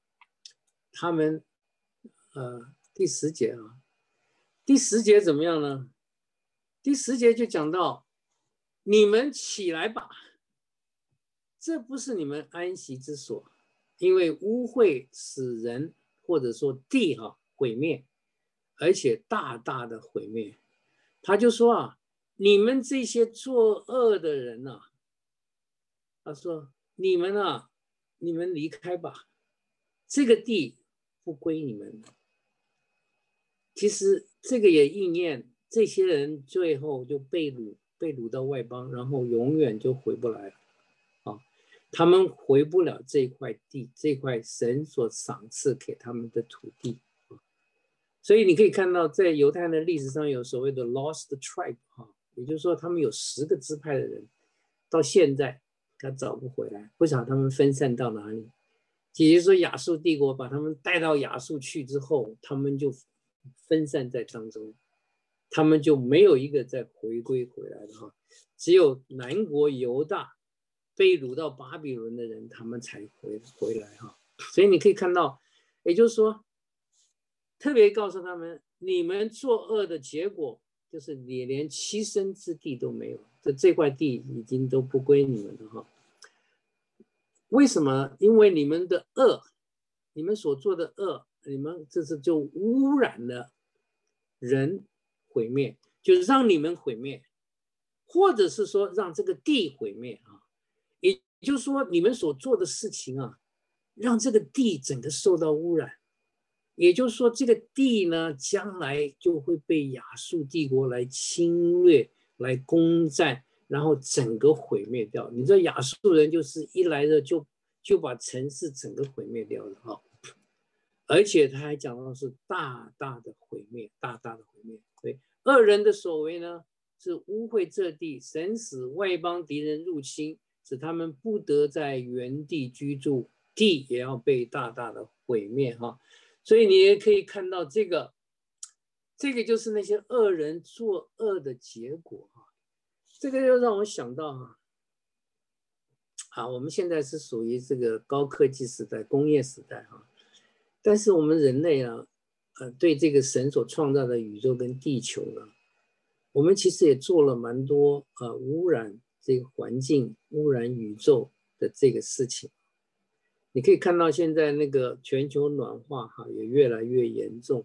第10节啊，第10节怎么样呢？第10节就讲到你们起来吧，这不是你们安息之所，因为污秽使人或者说地毁灭，而且大大的毁灭。他就说你们这些作恶的人他说你们离开吧，这个地不归你们。其实这个也应验，这些人最后就被掳到外邦，然后永远就回不来了他们回不了这块地，这块神所赏赐给他们的土地所以你可以看到，在犹太人的历史上有所谓的 lost tribe 也就是说他们有10个支派的人，到现在他找不回来，不晓得他们分散到哪里。也就是说亚述帝国把他们带到亚述去之后，他们就分散在当中，他们就没有一个再回归回来的只有南国犹大被掳到巴比伦的人，他们才回来所以你可以看到，也就是说特别告诉他们，你们作恶的结果就是你连栖身之地都没有，这块地已经都不归你们了为什么？因为你们的恶，你们所做的恶，你们这是就污染了人毁灭，就是让你们毁灭，或者是说让这个地毁灭也就是说你们所做的事情让这个地整个受到污染。也就是说，这个地呢，将来就会被亚述帝国来侵略、来攻占，然后整个毁灭掉。你知道亚述人就是一来的就把城市整个毁灭掉了而且他还讲到是大大的毁灭，大大的毁灭。所以恶人的所为呢，是污秽这地，神使外邦敌人入侵，使他们不得在原地居住，地也要被大大的毁灭所以你也可以看到这个就是那些恶人作恶的结果这个又让我想到我们现在是属于这个高科技时代、工业时代但是我们人类对这个神所创造的宇宙跟地球呢，我们其实也做了蛮多污染这个环境、污染宇宙的这个事情。你可以看到现在那个全球暖化也越来越严重，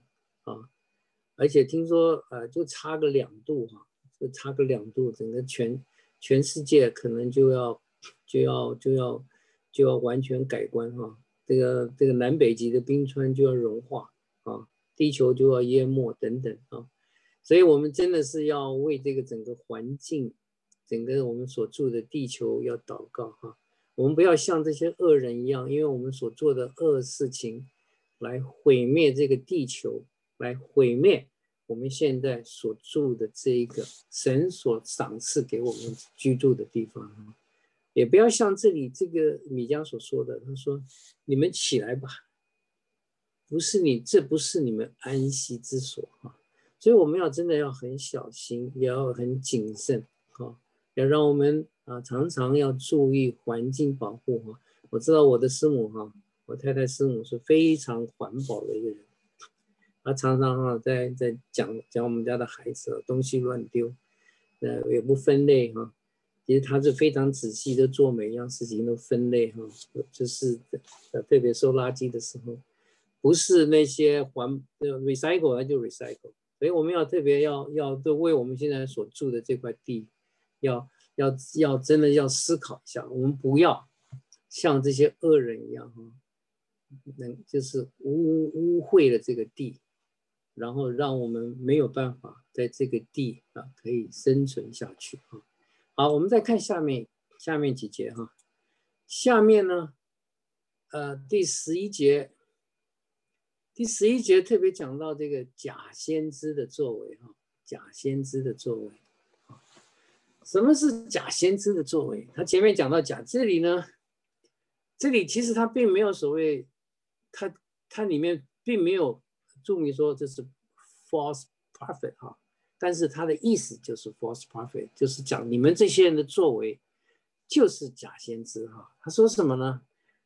啊，而且听说就差个2度哈，就差个2度，整个全世界可能就要完全改观哈，这个南北极的冰川就要融化啊，地球就要淹没等等啊，所以我们真的是要为这个整个环境，整个我们所住的地球要祷告哈。我们不要像这些恶人一样，因为我们所做的恶事情，来毁灭这个地球，来毁灭我们现在所住的这一个神所赏赐给我们居住的地方。也不要像这里这个米迦所说的，他说：“你们起来吧，这不是你们安息之所啊。”所以我们真的要很小心，也要很谨慎啊，要让我们常常要注意环境保护哈。我知道我的师母哈，我太太师母是非常环保的一个人，她常常在讲我们家的孩子东西乱丢，也不分类哈。其实她是非常仔细的做每一样事情都分类哈，就是特别收垃圾的时候，不是那些recycle 就 recycle。所以我们要特别要为我们现在所住的这块地，要真的要思考一下，我们不要像这些恶人一样就是污秽了这个地，然后让我们没有办法在这个地可以生存下去啊。好，我们再看下面几节哈。下面呢，第11节。第11节特别讲到这个假先知的作为哈，假先知的作为，什么是假先知的作为？他前面讲到这里其实他并没有所谓，他里面并没有注明说这是 false prophet 哈，但是他的意思就是 false prophet， 就是讲你们这些人的作为就是假先知哈。他说什么呢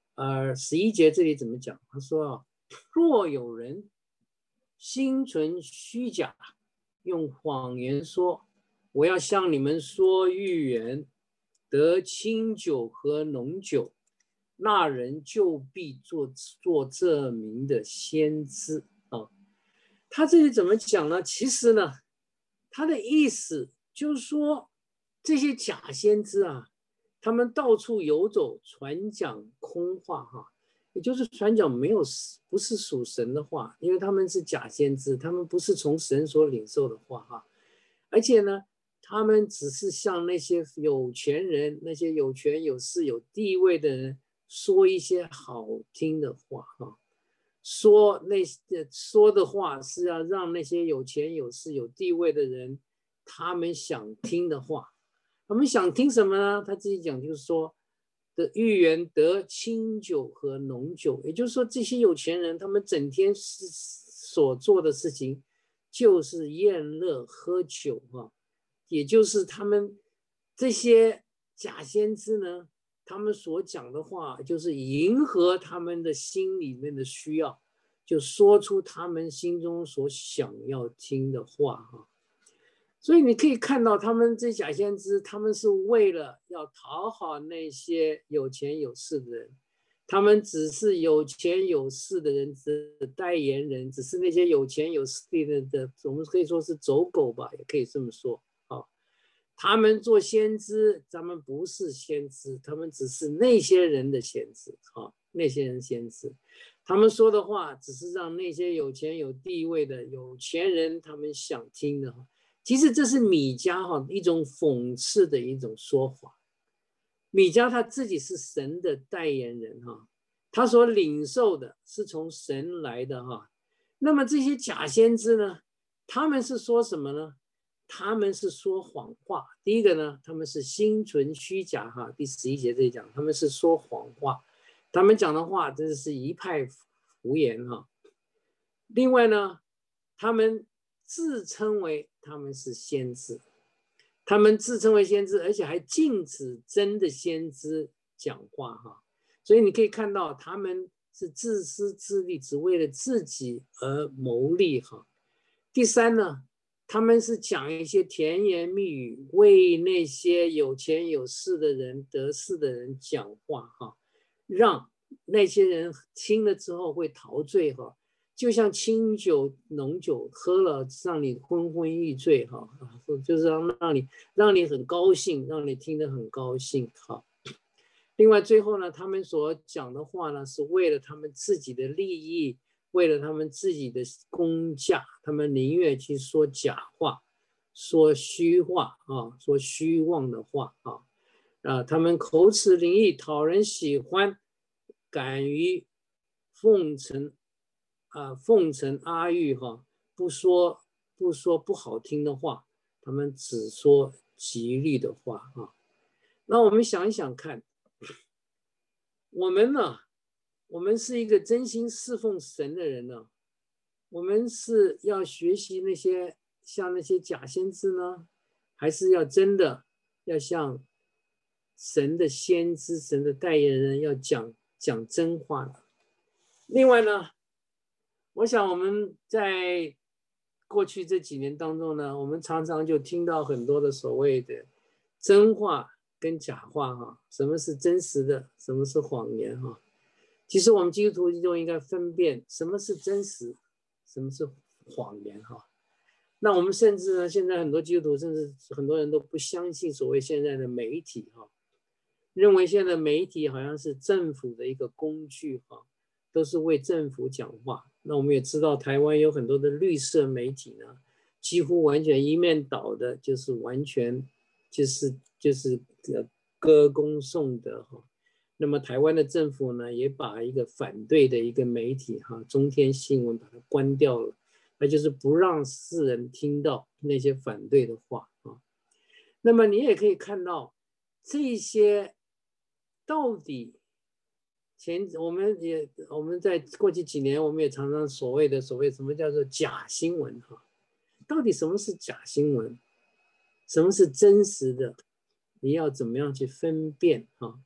？11节这里怎么讲？他说若有人心存虚假，用谎言说，我要向你们说预言，得清酒和浓酒，那人就必做这名的先知啊。他这里怎么讲呢？其实呢，他的意思就是说，这些假先知他们到处游走，传讲空话哈。也就是传讲不是属神的话，因为他们是假先知，他们不是从神所领受的话哈，而且呢，他们只是向那些有权人、那些有权有势有地位的人说一些好听的话哈，说的话是要让那些有权有势有地位的人他们想听的话，他们想听什么呢？他自己讲就是说。的预言得清酒和浓酒，也就是说，这些有钱人他们整天所做的事情就是宴乐喝酒也就是他们这些假先知呢，他们所讲的话就是迎合他们的心里面的需要，就说出他们心中所想要听的话所以你可以看到，他们这假先知，他们是为了要讨好那些有钱有势的人，他们只是有钱有势的人的代言人，只是那些有钱有势的，我们可以说是走狗吧，也可以这么说他们做先知，他们不是先知，他们只是那些人的先知那些人先知，他们说的话只是让那些有钱有地位的有钱人他们想听的其实这是米迦一种讽刺的一种说法。米迦他自己是神的代言人他所领受的是从神来的那么这些假先知呢，他们是说什么呢？他们是说谎话。第一个呢，他们是心存虚假第11节这里讲，他们是说谎话，他们讲的话真的是一派胡言另外呢，他们自称为他们是先知，他们自称为先知，而且还禁止真的先知讲话所以你可以看到他们是自私自利，只为了自己而谋利第三呢，他们是讲一些甜言蜜语，为那些有钱有势的人、得势的人讲话让那些人听了之后会陶醉就像清酒、浓酒喝了让你昏昏欲醉哈，就是让你很高兴，让你听得很高兴哈。另外最后呢，他们所讲的话呢，是为了他们自己的利益，为了他们自己的功价，他们宁愿去说假话，说虚话啊，说虚妄的话啊，他们口齿伶俐，讨人喜欢，敢于奉承阿谀哈，不说不好听的话，他们只说吉利的话啊。那我们想一想看，我们呢，我们是一个真心侍奉神的人呢，我们是要学习那些像那些假先知呢，还是要真的要像神的先知、神的代言人要讲真话呢？另外呢，我想我们在过去这几年当中呢，我们常常就听到很多的所谓的真话跟假话哈，什么是真实的，什么是谎言哈。其实我们基督徒就应该分辨什么是真实，什么是谎言哈。那我们甚至呢，现在很多基督徒甚至很多人都不相信所谓现在的媒体哈，认为现在的媒体好像是政府的一个工具哈，都是为政府讲话。那我们也知道台湾有很多的绿色媒体呢，几乎完全一面倒的，就是完全就是歌功颂德哈。那么台湾的政府呢，也把一个反对的一个媒体哈，中天新闻把它关掉了，那就是不让世人听到那些反对的话啊。那么你也可以看到这些到底我们在过去几年，我们也常常所谓什么叫做假新闻哈？到底什么是假新闻？什么是真实的？你要怎么样去分辨哈？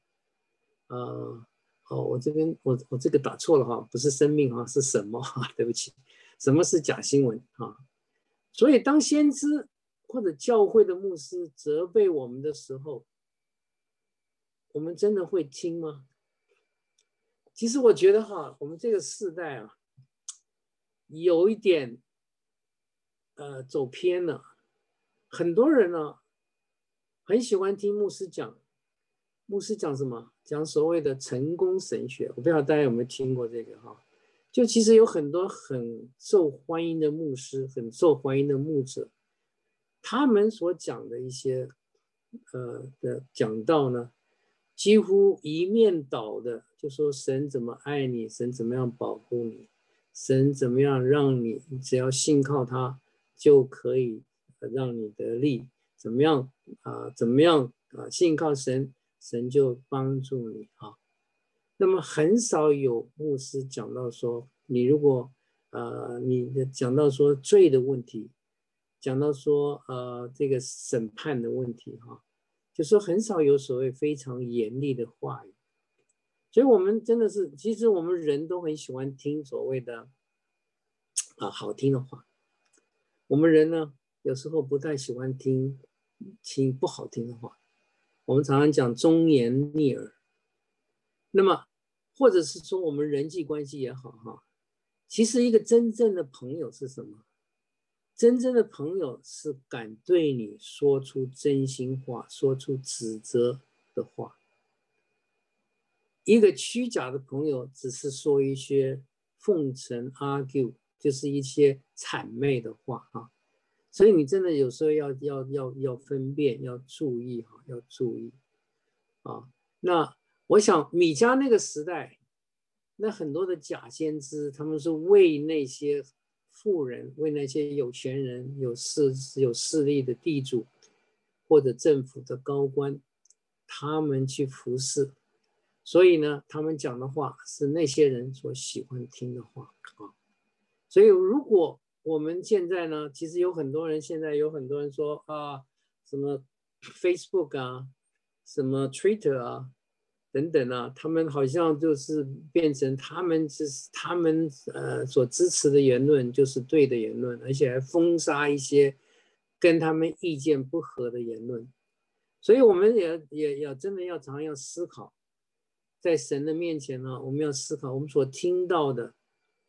我这边我这个打错了哈，不是生命哈，是什么哈？对不起，什么是假新闻哈？所以当先知或者教会的牧师责备我们的时候，我们真的会听吗？其实我觉得哈，我们这个世代啊，有一点走偏了。很多人呢很喜欢听牧师讲，牧师讲什么？讲所谓的成功神学。我不知道大家有没有听过这个哈？就其实有很多很受欢迎的牧师，很受欢迎的牧者，他们所讲的一些的讲道呢，几乎一面倒的就说神怎么爱你，神怎么样保护你，神怎么样让你只要信靠他就可以让你得力，怎么样信靠神，神就帮助你啊。那么很少有牧师讲到说，你如果你讲到说罪的问题，讲到说这个审判的问题哈，就说很少有所谓非常严厉的话语。所以我们真的是，其实我们人都很喜欢听所谓的好听的话，我们人呢有时候不太喜欢听不好听的话。我们常常讲忠言逆耳。那么或者是说我们人际关系也好哈，其实一个真正的朋友是什么？真正的朋友是敢对你说出真心话，说出指责的话。一个虚假的朋友只是说一些奉承 argue， 就是一些谄媚的话哈。所以你真的有时候要分辨，要注意哈，要注意啊。那我想米迦那个时代，那很多的假先知，他们是为那些富人，为那些有钱人、有势力的地主或者政府的高官，他们去服侍。所以呢，他们讲的话是那些人所喜欢听的话啊。所以如果我们现在呢，其实现在有很多人说什么 Facebook 啊，什么 Twitter 啊，等等啊，他们好像就是变成他们所支持的言论就是对的言论，而且还封杀一些跟他们意见不合的言论。所以我们也要真的常常要思考，在神的面前呢，我们要思考我们所听到的，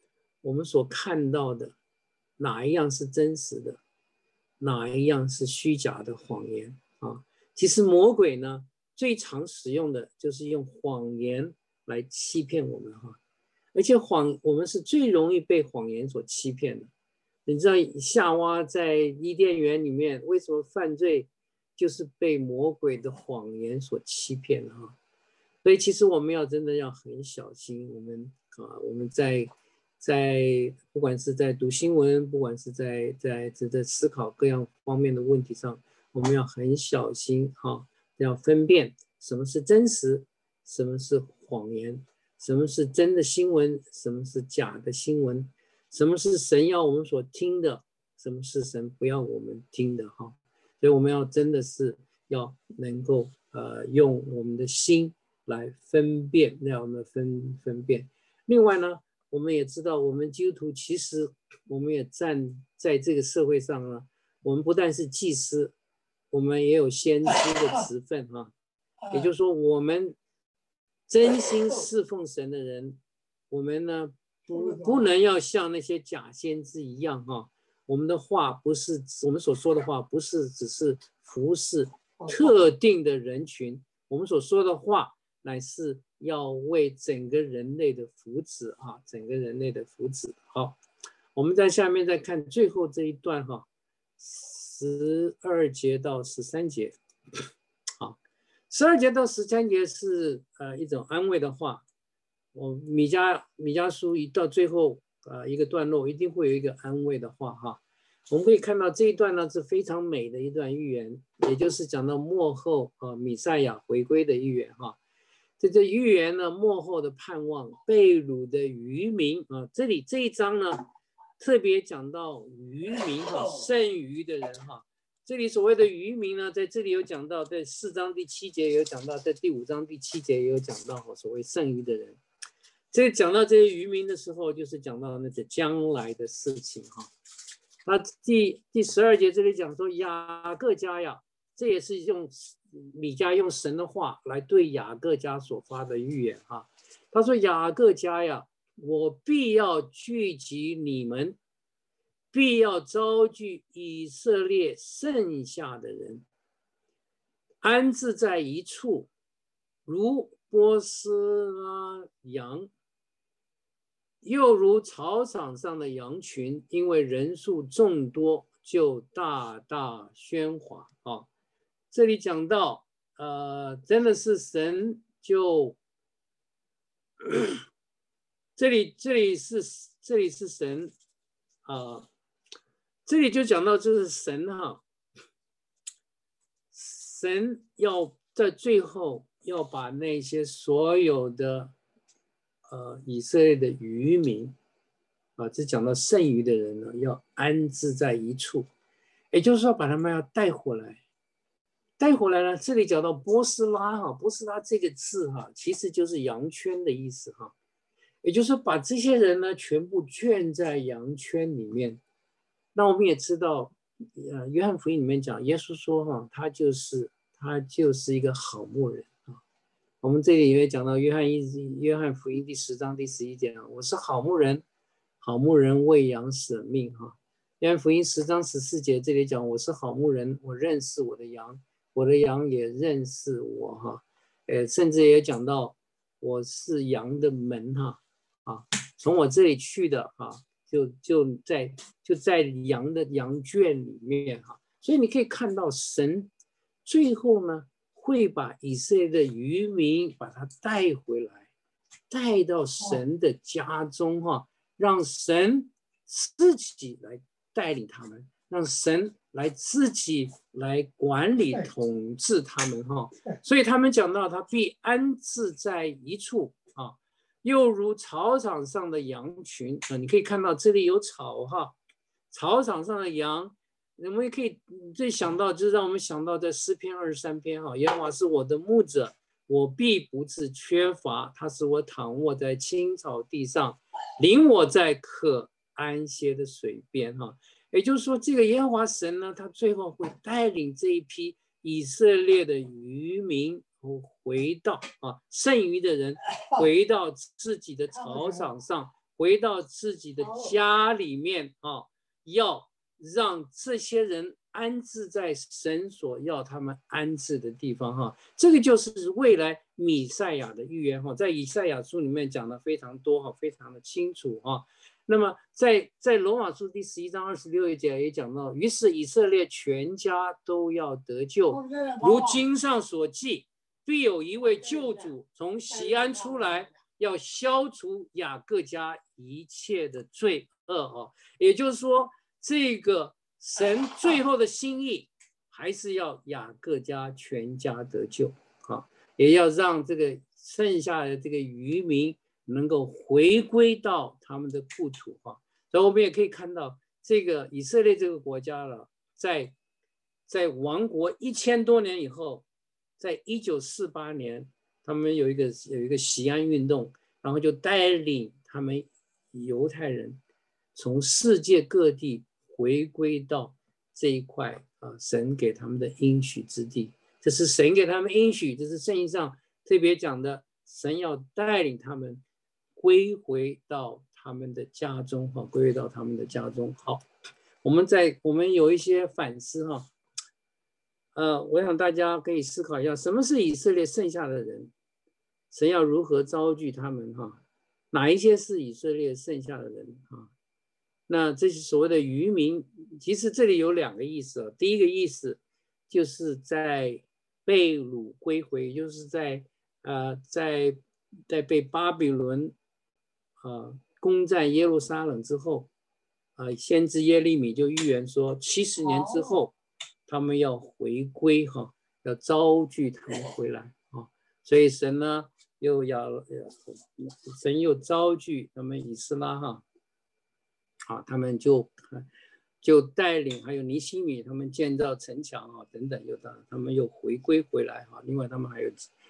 我们所看到的哪一样是真实的，哪一样是虚假的谎言啊？其实魔鬼呢，最常使用的就是用谎言来欺骗我们哈，而且我们是最容易被谎言所欺骗的。你知道夏娃在伊甸园里面为什么犯罪，就是被魔鬼的谎言所欺骗哈。所以其实我们真的要很小心，我们在不管是在读新闻，不管是在思考各样方面的问题上，我们要很小心哈，要分辨什么是真实，什么是谎言，什么是真的新闻，什么是假的新闻，什么是神要我们所听的，什么是神不要我们听的哈。所以我们要真的是要能够用我们的心来分辨，让我们分辨。另外呢，我们也知道，我们基督徒其实我们也站在这个社会上呢，我们不但是祭司，我们也有先知的职分哈。也就是说，我们真心侍奉神的人，我们呢不能要像那些假先知一样哈。我们的话不是我们所说的话，不是只是服侍特定的人群，我们所说的话乃是要为整个人类的福祉啊，整个人类的福祉。好，我们在下面再看最后这一段哈，12节到13节。好，12节到13节是一种安慰的话。米迦书一到最后一个段落，一定会有一个安慰的话哈。我们可以看到这一段呢是非常美的一段预言，也就是讲到末后弥赛亚回归的预言哈。这预言呢，末后的盼望，被掳的渔民啊，这里这一章呢特别讲到渔民哈，剩余的人哈。这里所谓的渔民呢，在这里有讲到，在4章第7节也有讲到，在第5章第7节也有讲到所谓剩余的人。这讲到这些渔民的时候，就是讲到那些将来的事情哈。那第12节这里讲说雅各家呀，这也是用米迦用神的话来对雅各家所发的预言哈。他说雅各家呀，我必要聚集你们，必要招聚以色列剩下的人，安置在一处，如波斯拉羊，又如草场上的羊群，因为人数众多，就大大喧哗啊。这里讲到，真的是神就，这里是神啊，这里就讲到就是神哈，神要在最后要把那些所有的以色列的渔民啊，这讲到剩余的人呢，要安置在一处，也就是说把他们要带回来。带回来呢，这里讲到波斯拉哈，波斯拉这个字哈，其实就是羊圈的意思哈，也就是说把这些人呢全部圈在羊圈里面。那我们也知道，约翰福音里面讲，耶稣说哈，他就是一个好牧人啊。我们这里也讲到约翰福音第10章第11节啊，我是好牧人，好牧人为羊舍命哈。约翰福音10章14节这里讲，我是好牧人，我认识我的羊，我的羊也认识我哈。甚至也讲到我是羊的门哈啊，从我这里去的哈，就在羊的羊圈里面哈。所以你可以看到神最后呢会把以色列的渔民把他带回来，带到神的家中哈，让神自己来带领他们，让神来自己来管理统治他们哈。所以他们讲到他必安置在一处啊，又如草场上的羊群啊，你可以看到这里有草哈，草场上的羊。我们也可以最想到，就是让我们想到在诗篇23篇哈，耶和华是我的牧者，我必不致缺乏，他使我躺卧在青草地上，领我在可安歇的水边哈。也就是说，这个耶和华神呢，他最后会带领这一批以色列的渔民回到剩余的人回到自己的草场上， 回到自己的家里面啊，要让这些人安置在神所要他们安置的地方哈。这个就是未来弥赛亚的预言哈，在以赛亚书里面讲的非常多哈，非常的清楚哈。那么在罗马书第11章26节也讲到，于是以色列全家都要得救，如经上所记，必有一位救主从锡安出来，要消除雅各家一切的罪恶啊。也就是说，这个神最后的心意还是要雅各家全家得救啊，也要让这个剩下的这个渔民能够回归到他们的故土啊。所以我们也可以看到，这个以色列这个国家了，在亡国1000多年以后，在1948年，他们有一个锡安运动，然后就带领他们犹太人从世界各地回归到这一块神给他们的应许之地。这是神给他们应许，这是圣经上特别讲的，神要带领他们归回到他们的家中哈，归回到他们的家中。好，我们有一些反思哈，我想大家可以思考一下，什么是以色列剩下的人？神要如何招聚他们哈？哪一些是以色列剩下的人哈？那这是所谓的渔民，其实这里有2个意思。第一个意思就是在被掳归回，就是在被巴比伦攻占耶路撒冷之后，先知耶利米就预言说70年之后他们要回归哈，要招聚他们回来啊。所以神呢神又招聚他们以斯拉哈，他们就带领还有尼希米他们建造城墙啊等等，他们又回归回来哈。另外他们还有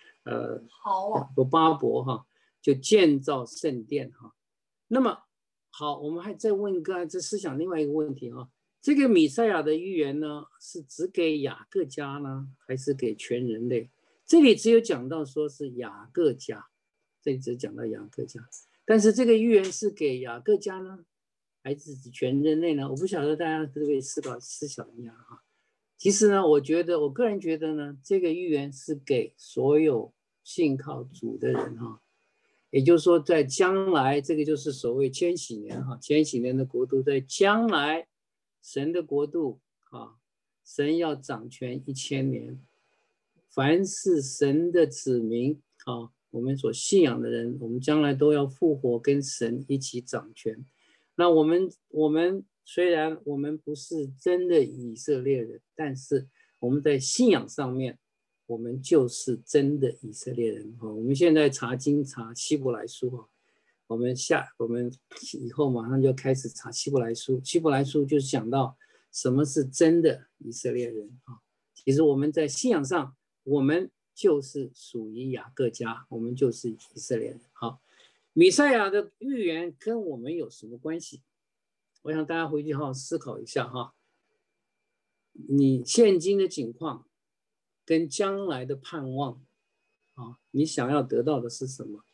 巴伯哈，就建造圣殿哈。那么好，我们还再问刚才这思想另外一个问题哈，这个弥赛亚的预言呢，是只给雅各家呢，还是给全人类？这里只有讲到说是雅各家，这里只讲到雅各家，但是这个预言是给雅各家呢，还是指全人类呢？我不晓得大家可不可以思想一下哈。其实呢，我个人觉得呢，这个预言是给所有信靠主的人哈。也就是说，在将来，这个就是所谓千禧年哈，千禧年的国度，在将来，神的国度啊，神要掌权1000年。凡是神的子民啊，我们所信仰的人，我们将来都要复活，跟神一起掌权。那我们虽然我们不是真的以色列人，但是我们在信仰上面，我们就是真的以色列人。我们现在查经查希伯来书，我们以后马上就开始查希伯来书。希伯来书就是讲到什么是真的以色列人。其实我们在信仰上，我们就是属于雅各家，我们就是以色列人。好，弥赛亚的预言跟我们有什么关系？我想大家回去好好思考一下哈。你现今的境况跟将来的盼望你想要得到的是什么？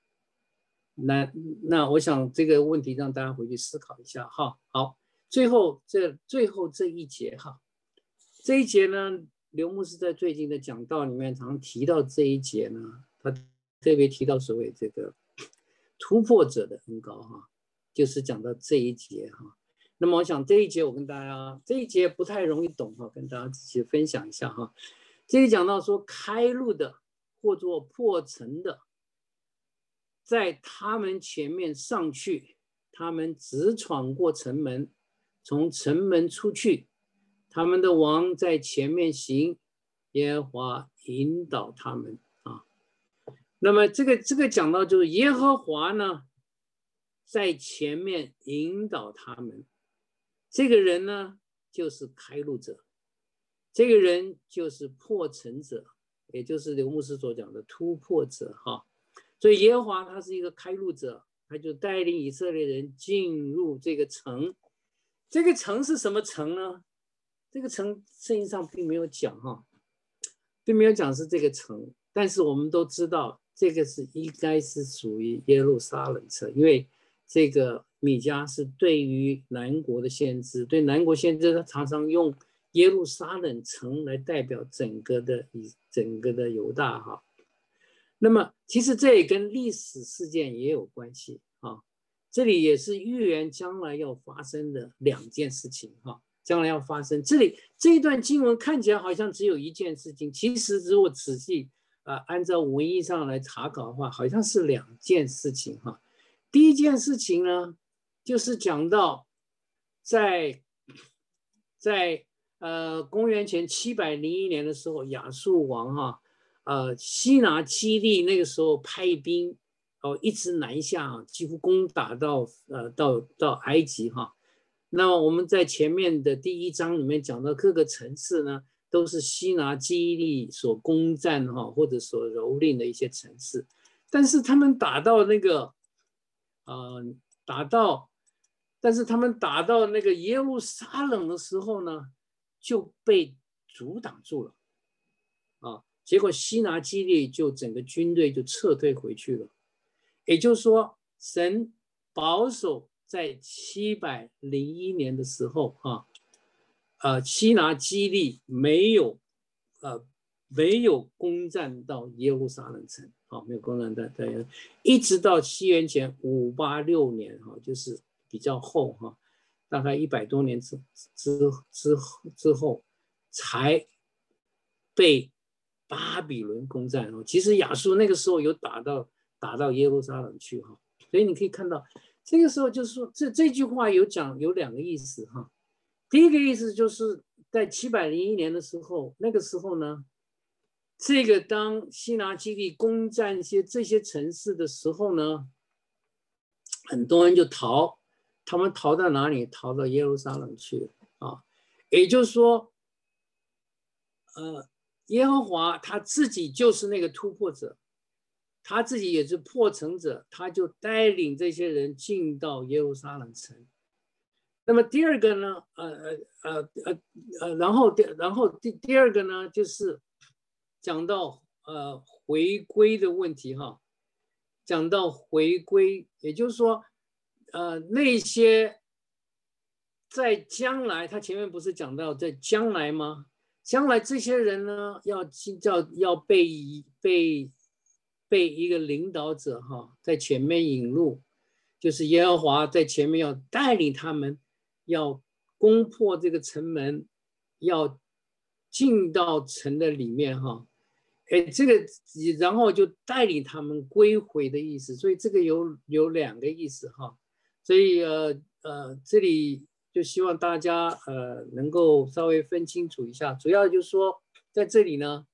那我想这个问题让大家回去思考一下哈。好，最后这一节哈，这一节呢，刘牧师在最近的讲道里面常提到这一节呢，他特别提到所谓这个突破者的恩膏哈，就是讲到这一节哈。那么我想这一节我跟大家这一节不太容易懂哈，跟大家仔细分享一下哈。这里讲到说开路的或做破城的，在他们前面上去，他们直闯过城门，从城门出去，他们的王在前面行，耶和华引导他们啊。那么这个讲到就是耶和华呢在前面引导他们，这个人呢就是开路者，这个人就是破城者，也就是刘牧师所讲的突破者哈。所以耶和华他是一个开路者，他就带领以色列人进入这个城。这个城是什么城呢？这个城圣经上并没有讲哈，并没有讲是这个城，但是我们都知道这个是应该是属于耶路撒冷城，因为这个米迦是对于南国的先知，对南国先知，他常常用耶路撒冷城来代表整个的犹大哈。那么其实这也跟历史事件也有关系啊，这里也是预言将来要发生的2件事情哈，将来要发生。这里这一段经文看起来好像只有1件事情，其实如果仔细按照文义上来查考的话，好像是2件事情哈。第一件事情呢，就是讲到在公元前701年的时候，亚述王哈。西拿基利那个时候派兵，一直南下，几乎攻打到埃及哈。那么我们在前面的第1章里面讲到各个城市呢，都是西拿基利所攻占哈，或者所蹂躏的一些城市。但是他们打到那个，但是他们打到那个耶路撒冷的时候呢，就被阻挡住了，结果西拿基利就整个军队就撤退回去了，也就是说，神保守在701年的时候西拿基利没有攻占到耶路撒冷城，没有攻占到，一直到西元前586年就是比较后大概100多年之后才被巴比伦攻占。其实亚述那个时候有打到耶路撒冷去哈，所以你可以看到这个时候就是说这句话有2个意思哈。第一个意思就是在701年的时候，那个时候呢，这个当西拿基利攻占这些城市的时候呢，很多人就逃，他们逃到哪里？逃到耶路撒冷去也就是说，耶和华他自己就是那个突破者，他自己也是破城者，他就带领这些人进到耶路撒冷城。那么第二个呢，然后第二个呢，就是讲到回归的问题哈，讲到回归，也就是说，那些在将来，他前面不是讲到在将来吗？将来这些人呢，要被一个领导者在前面引路，就是耶和华在前面要带领他们，要攻破这个城门，要进到城的里面这个然后就带领他们归回的意思，所以这个有2个意思所以这里就希望大家能够稍微分清楚一下，主要就是说在这里呢，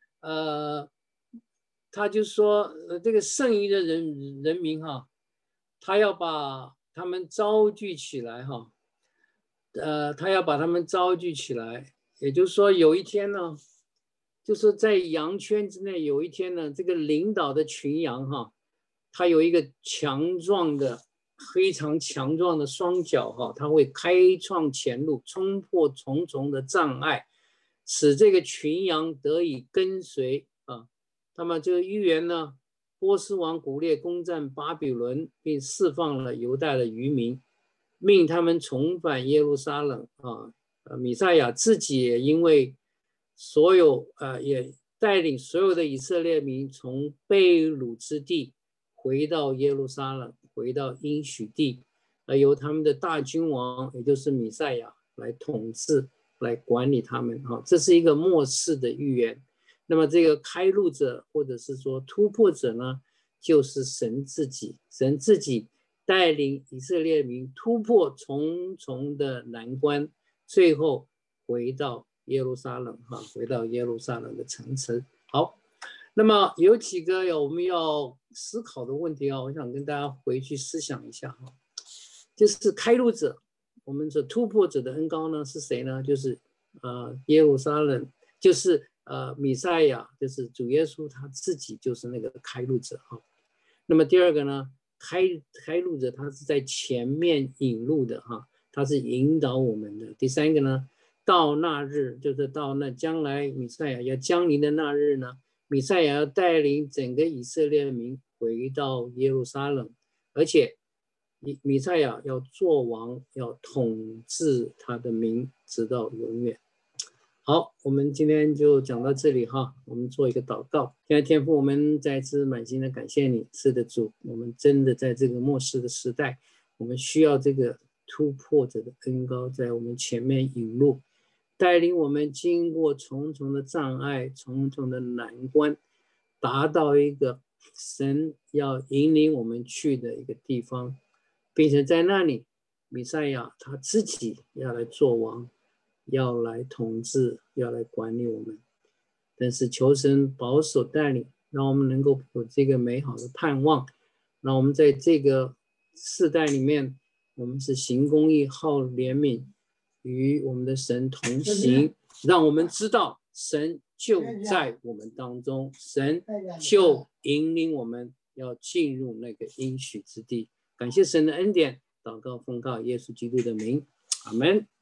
他就说这个剩余的人民他要把他们招聚起来他要把他们招聚起来，也就是说有一天呢，就是在羊圈之内，有一天呢，这个领导的群羊他有一个非常强壮的双脚他会开创前路，冲破重重的障碍，使这个群羊得以跟随那么这个预言呢，波斯王古列攻占巴比伦，并释放了犹大的渔民，命他们重返耶路撒冷米赛亚自己也因为也带领所有的以色列民从被掳之地回到耶路撒冷，回到应许地，由他们的大君王，也就是米赛亚来统治，来管理他们这是一个末世的预言。那么这个开路者或者是说突破者呢，就是神自己，神自己带领以色列民突破重重的难关，最后回到耶路撒冷回到耶路撒冷的城池。好，那么有几个我们要思考的问题我想跟大家回去思想一下就是开路者，我们说突破者的恩膏呢是谁呢？就是耶路撒冷，就是米赛亚，就是主耶稣他自己就是那个开路者那么第二个呢，开路者他是在前面引路的他是引导我们的。第三个呢，到那日，就是到那将来米赛亚要降临的那日呢，米赛亚要带领整个以色列民回到耶路撒冷，而且弥赛亚要做王，要统治他的民，直到永远。好，我们今天就讲到这里哈。我们做一个祷告。现在天父，我们再次满心的感谢你，是的主，我们真的在这个末世的时代，我们需要这个突破者的恩膏在我们前面引路，带领我们经过重重的障碍、重重的难关，达到一个神要引领我们去的一个地方，并且在那里，弥赛亚他自己要来做王，要来统治，要来管理我们。但是求神保守带领，让我们能够有这个美好的盼望，让我们在这个世代里面，我们是行公义、好怜悯，与我们的神同行，让我们知道神就在我们当中，神就引领我们要进入那个应许之地。感谢神的恩典，祷告奉靠耶稣基督的名，阿们。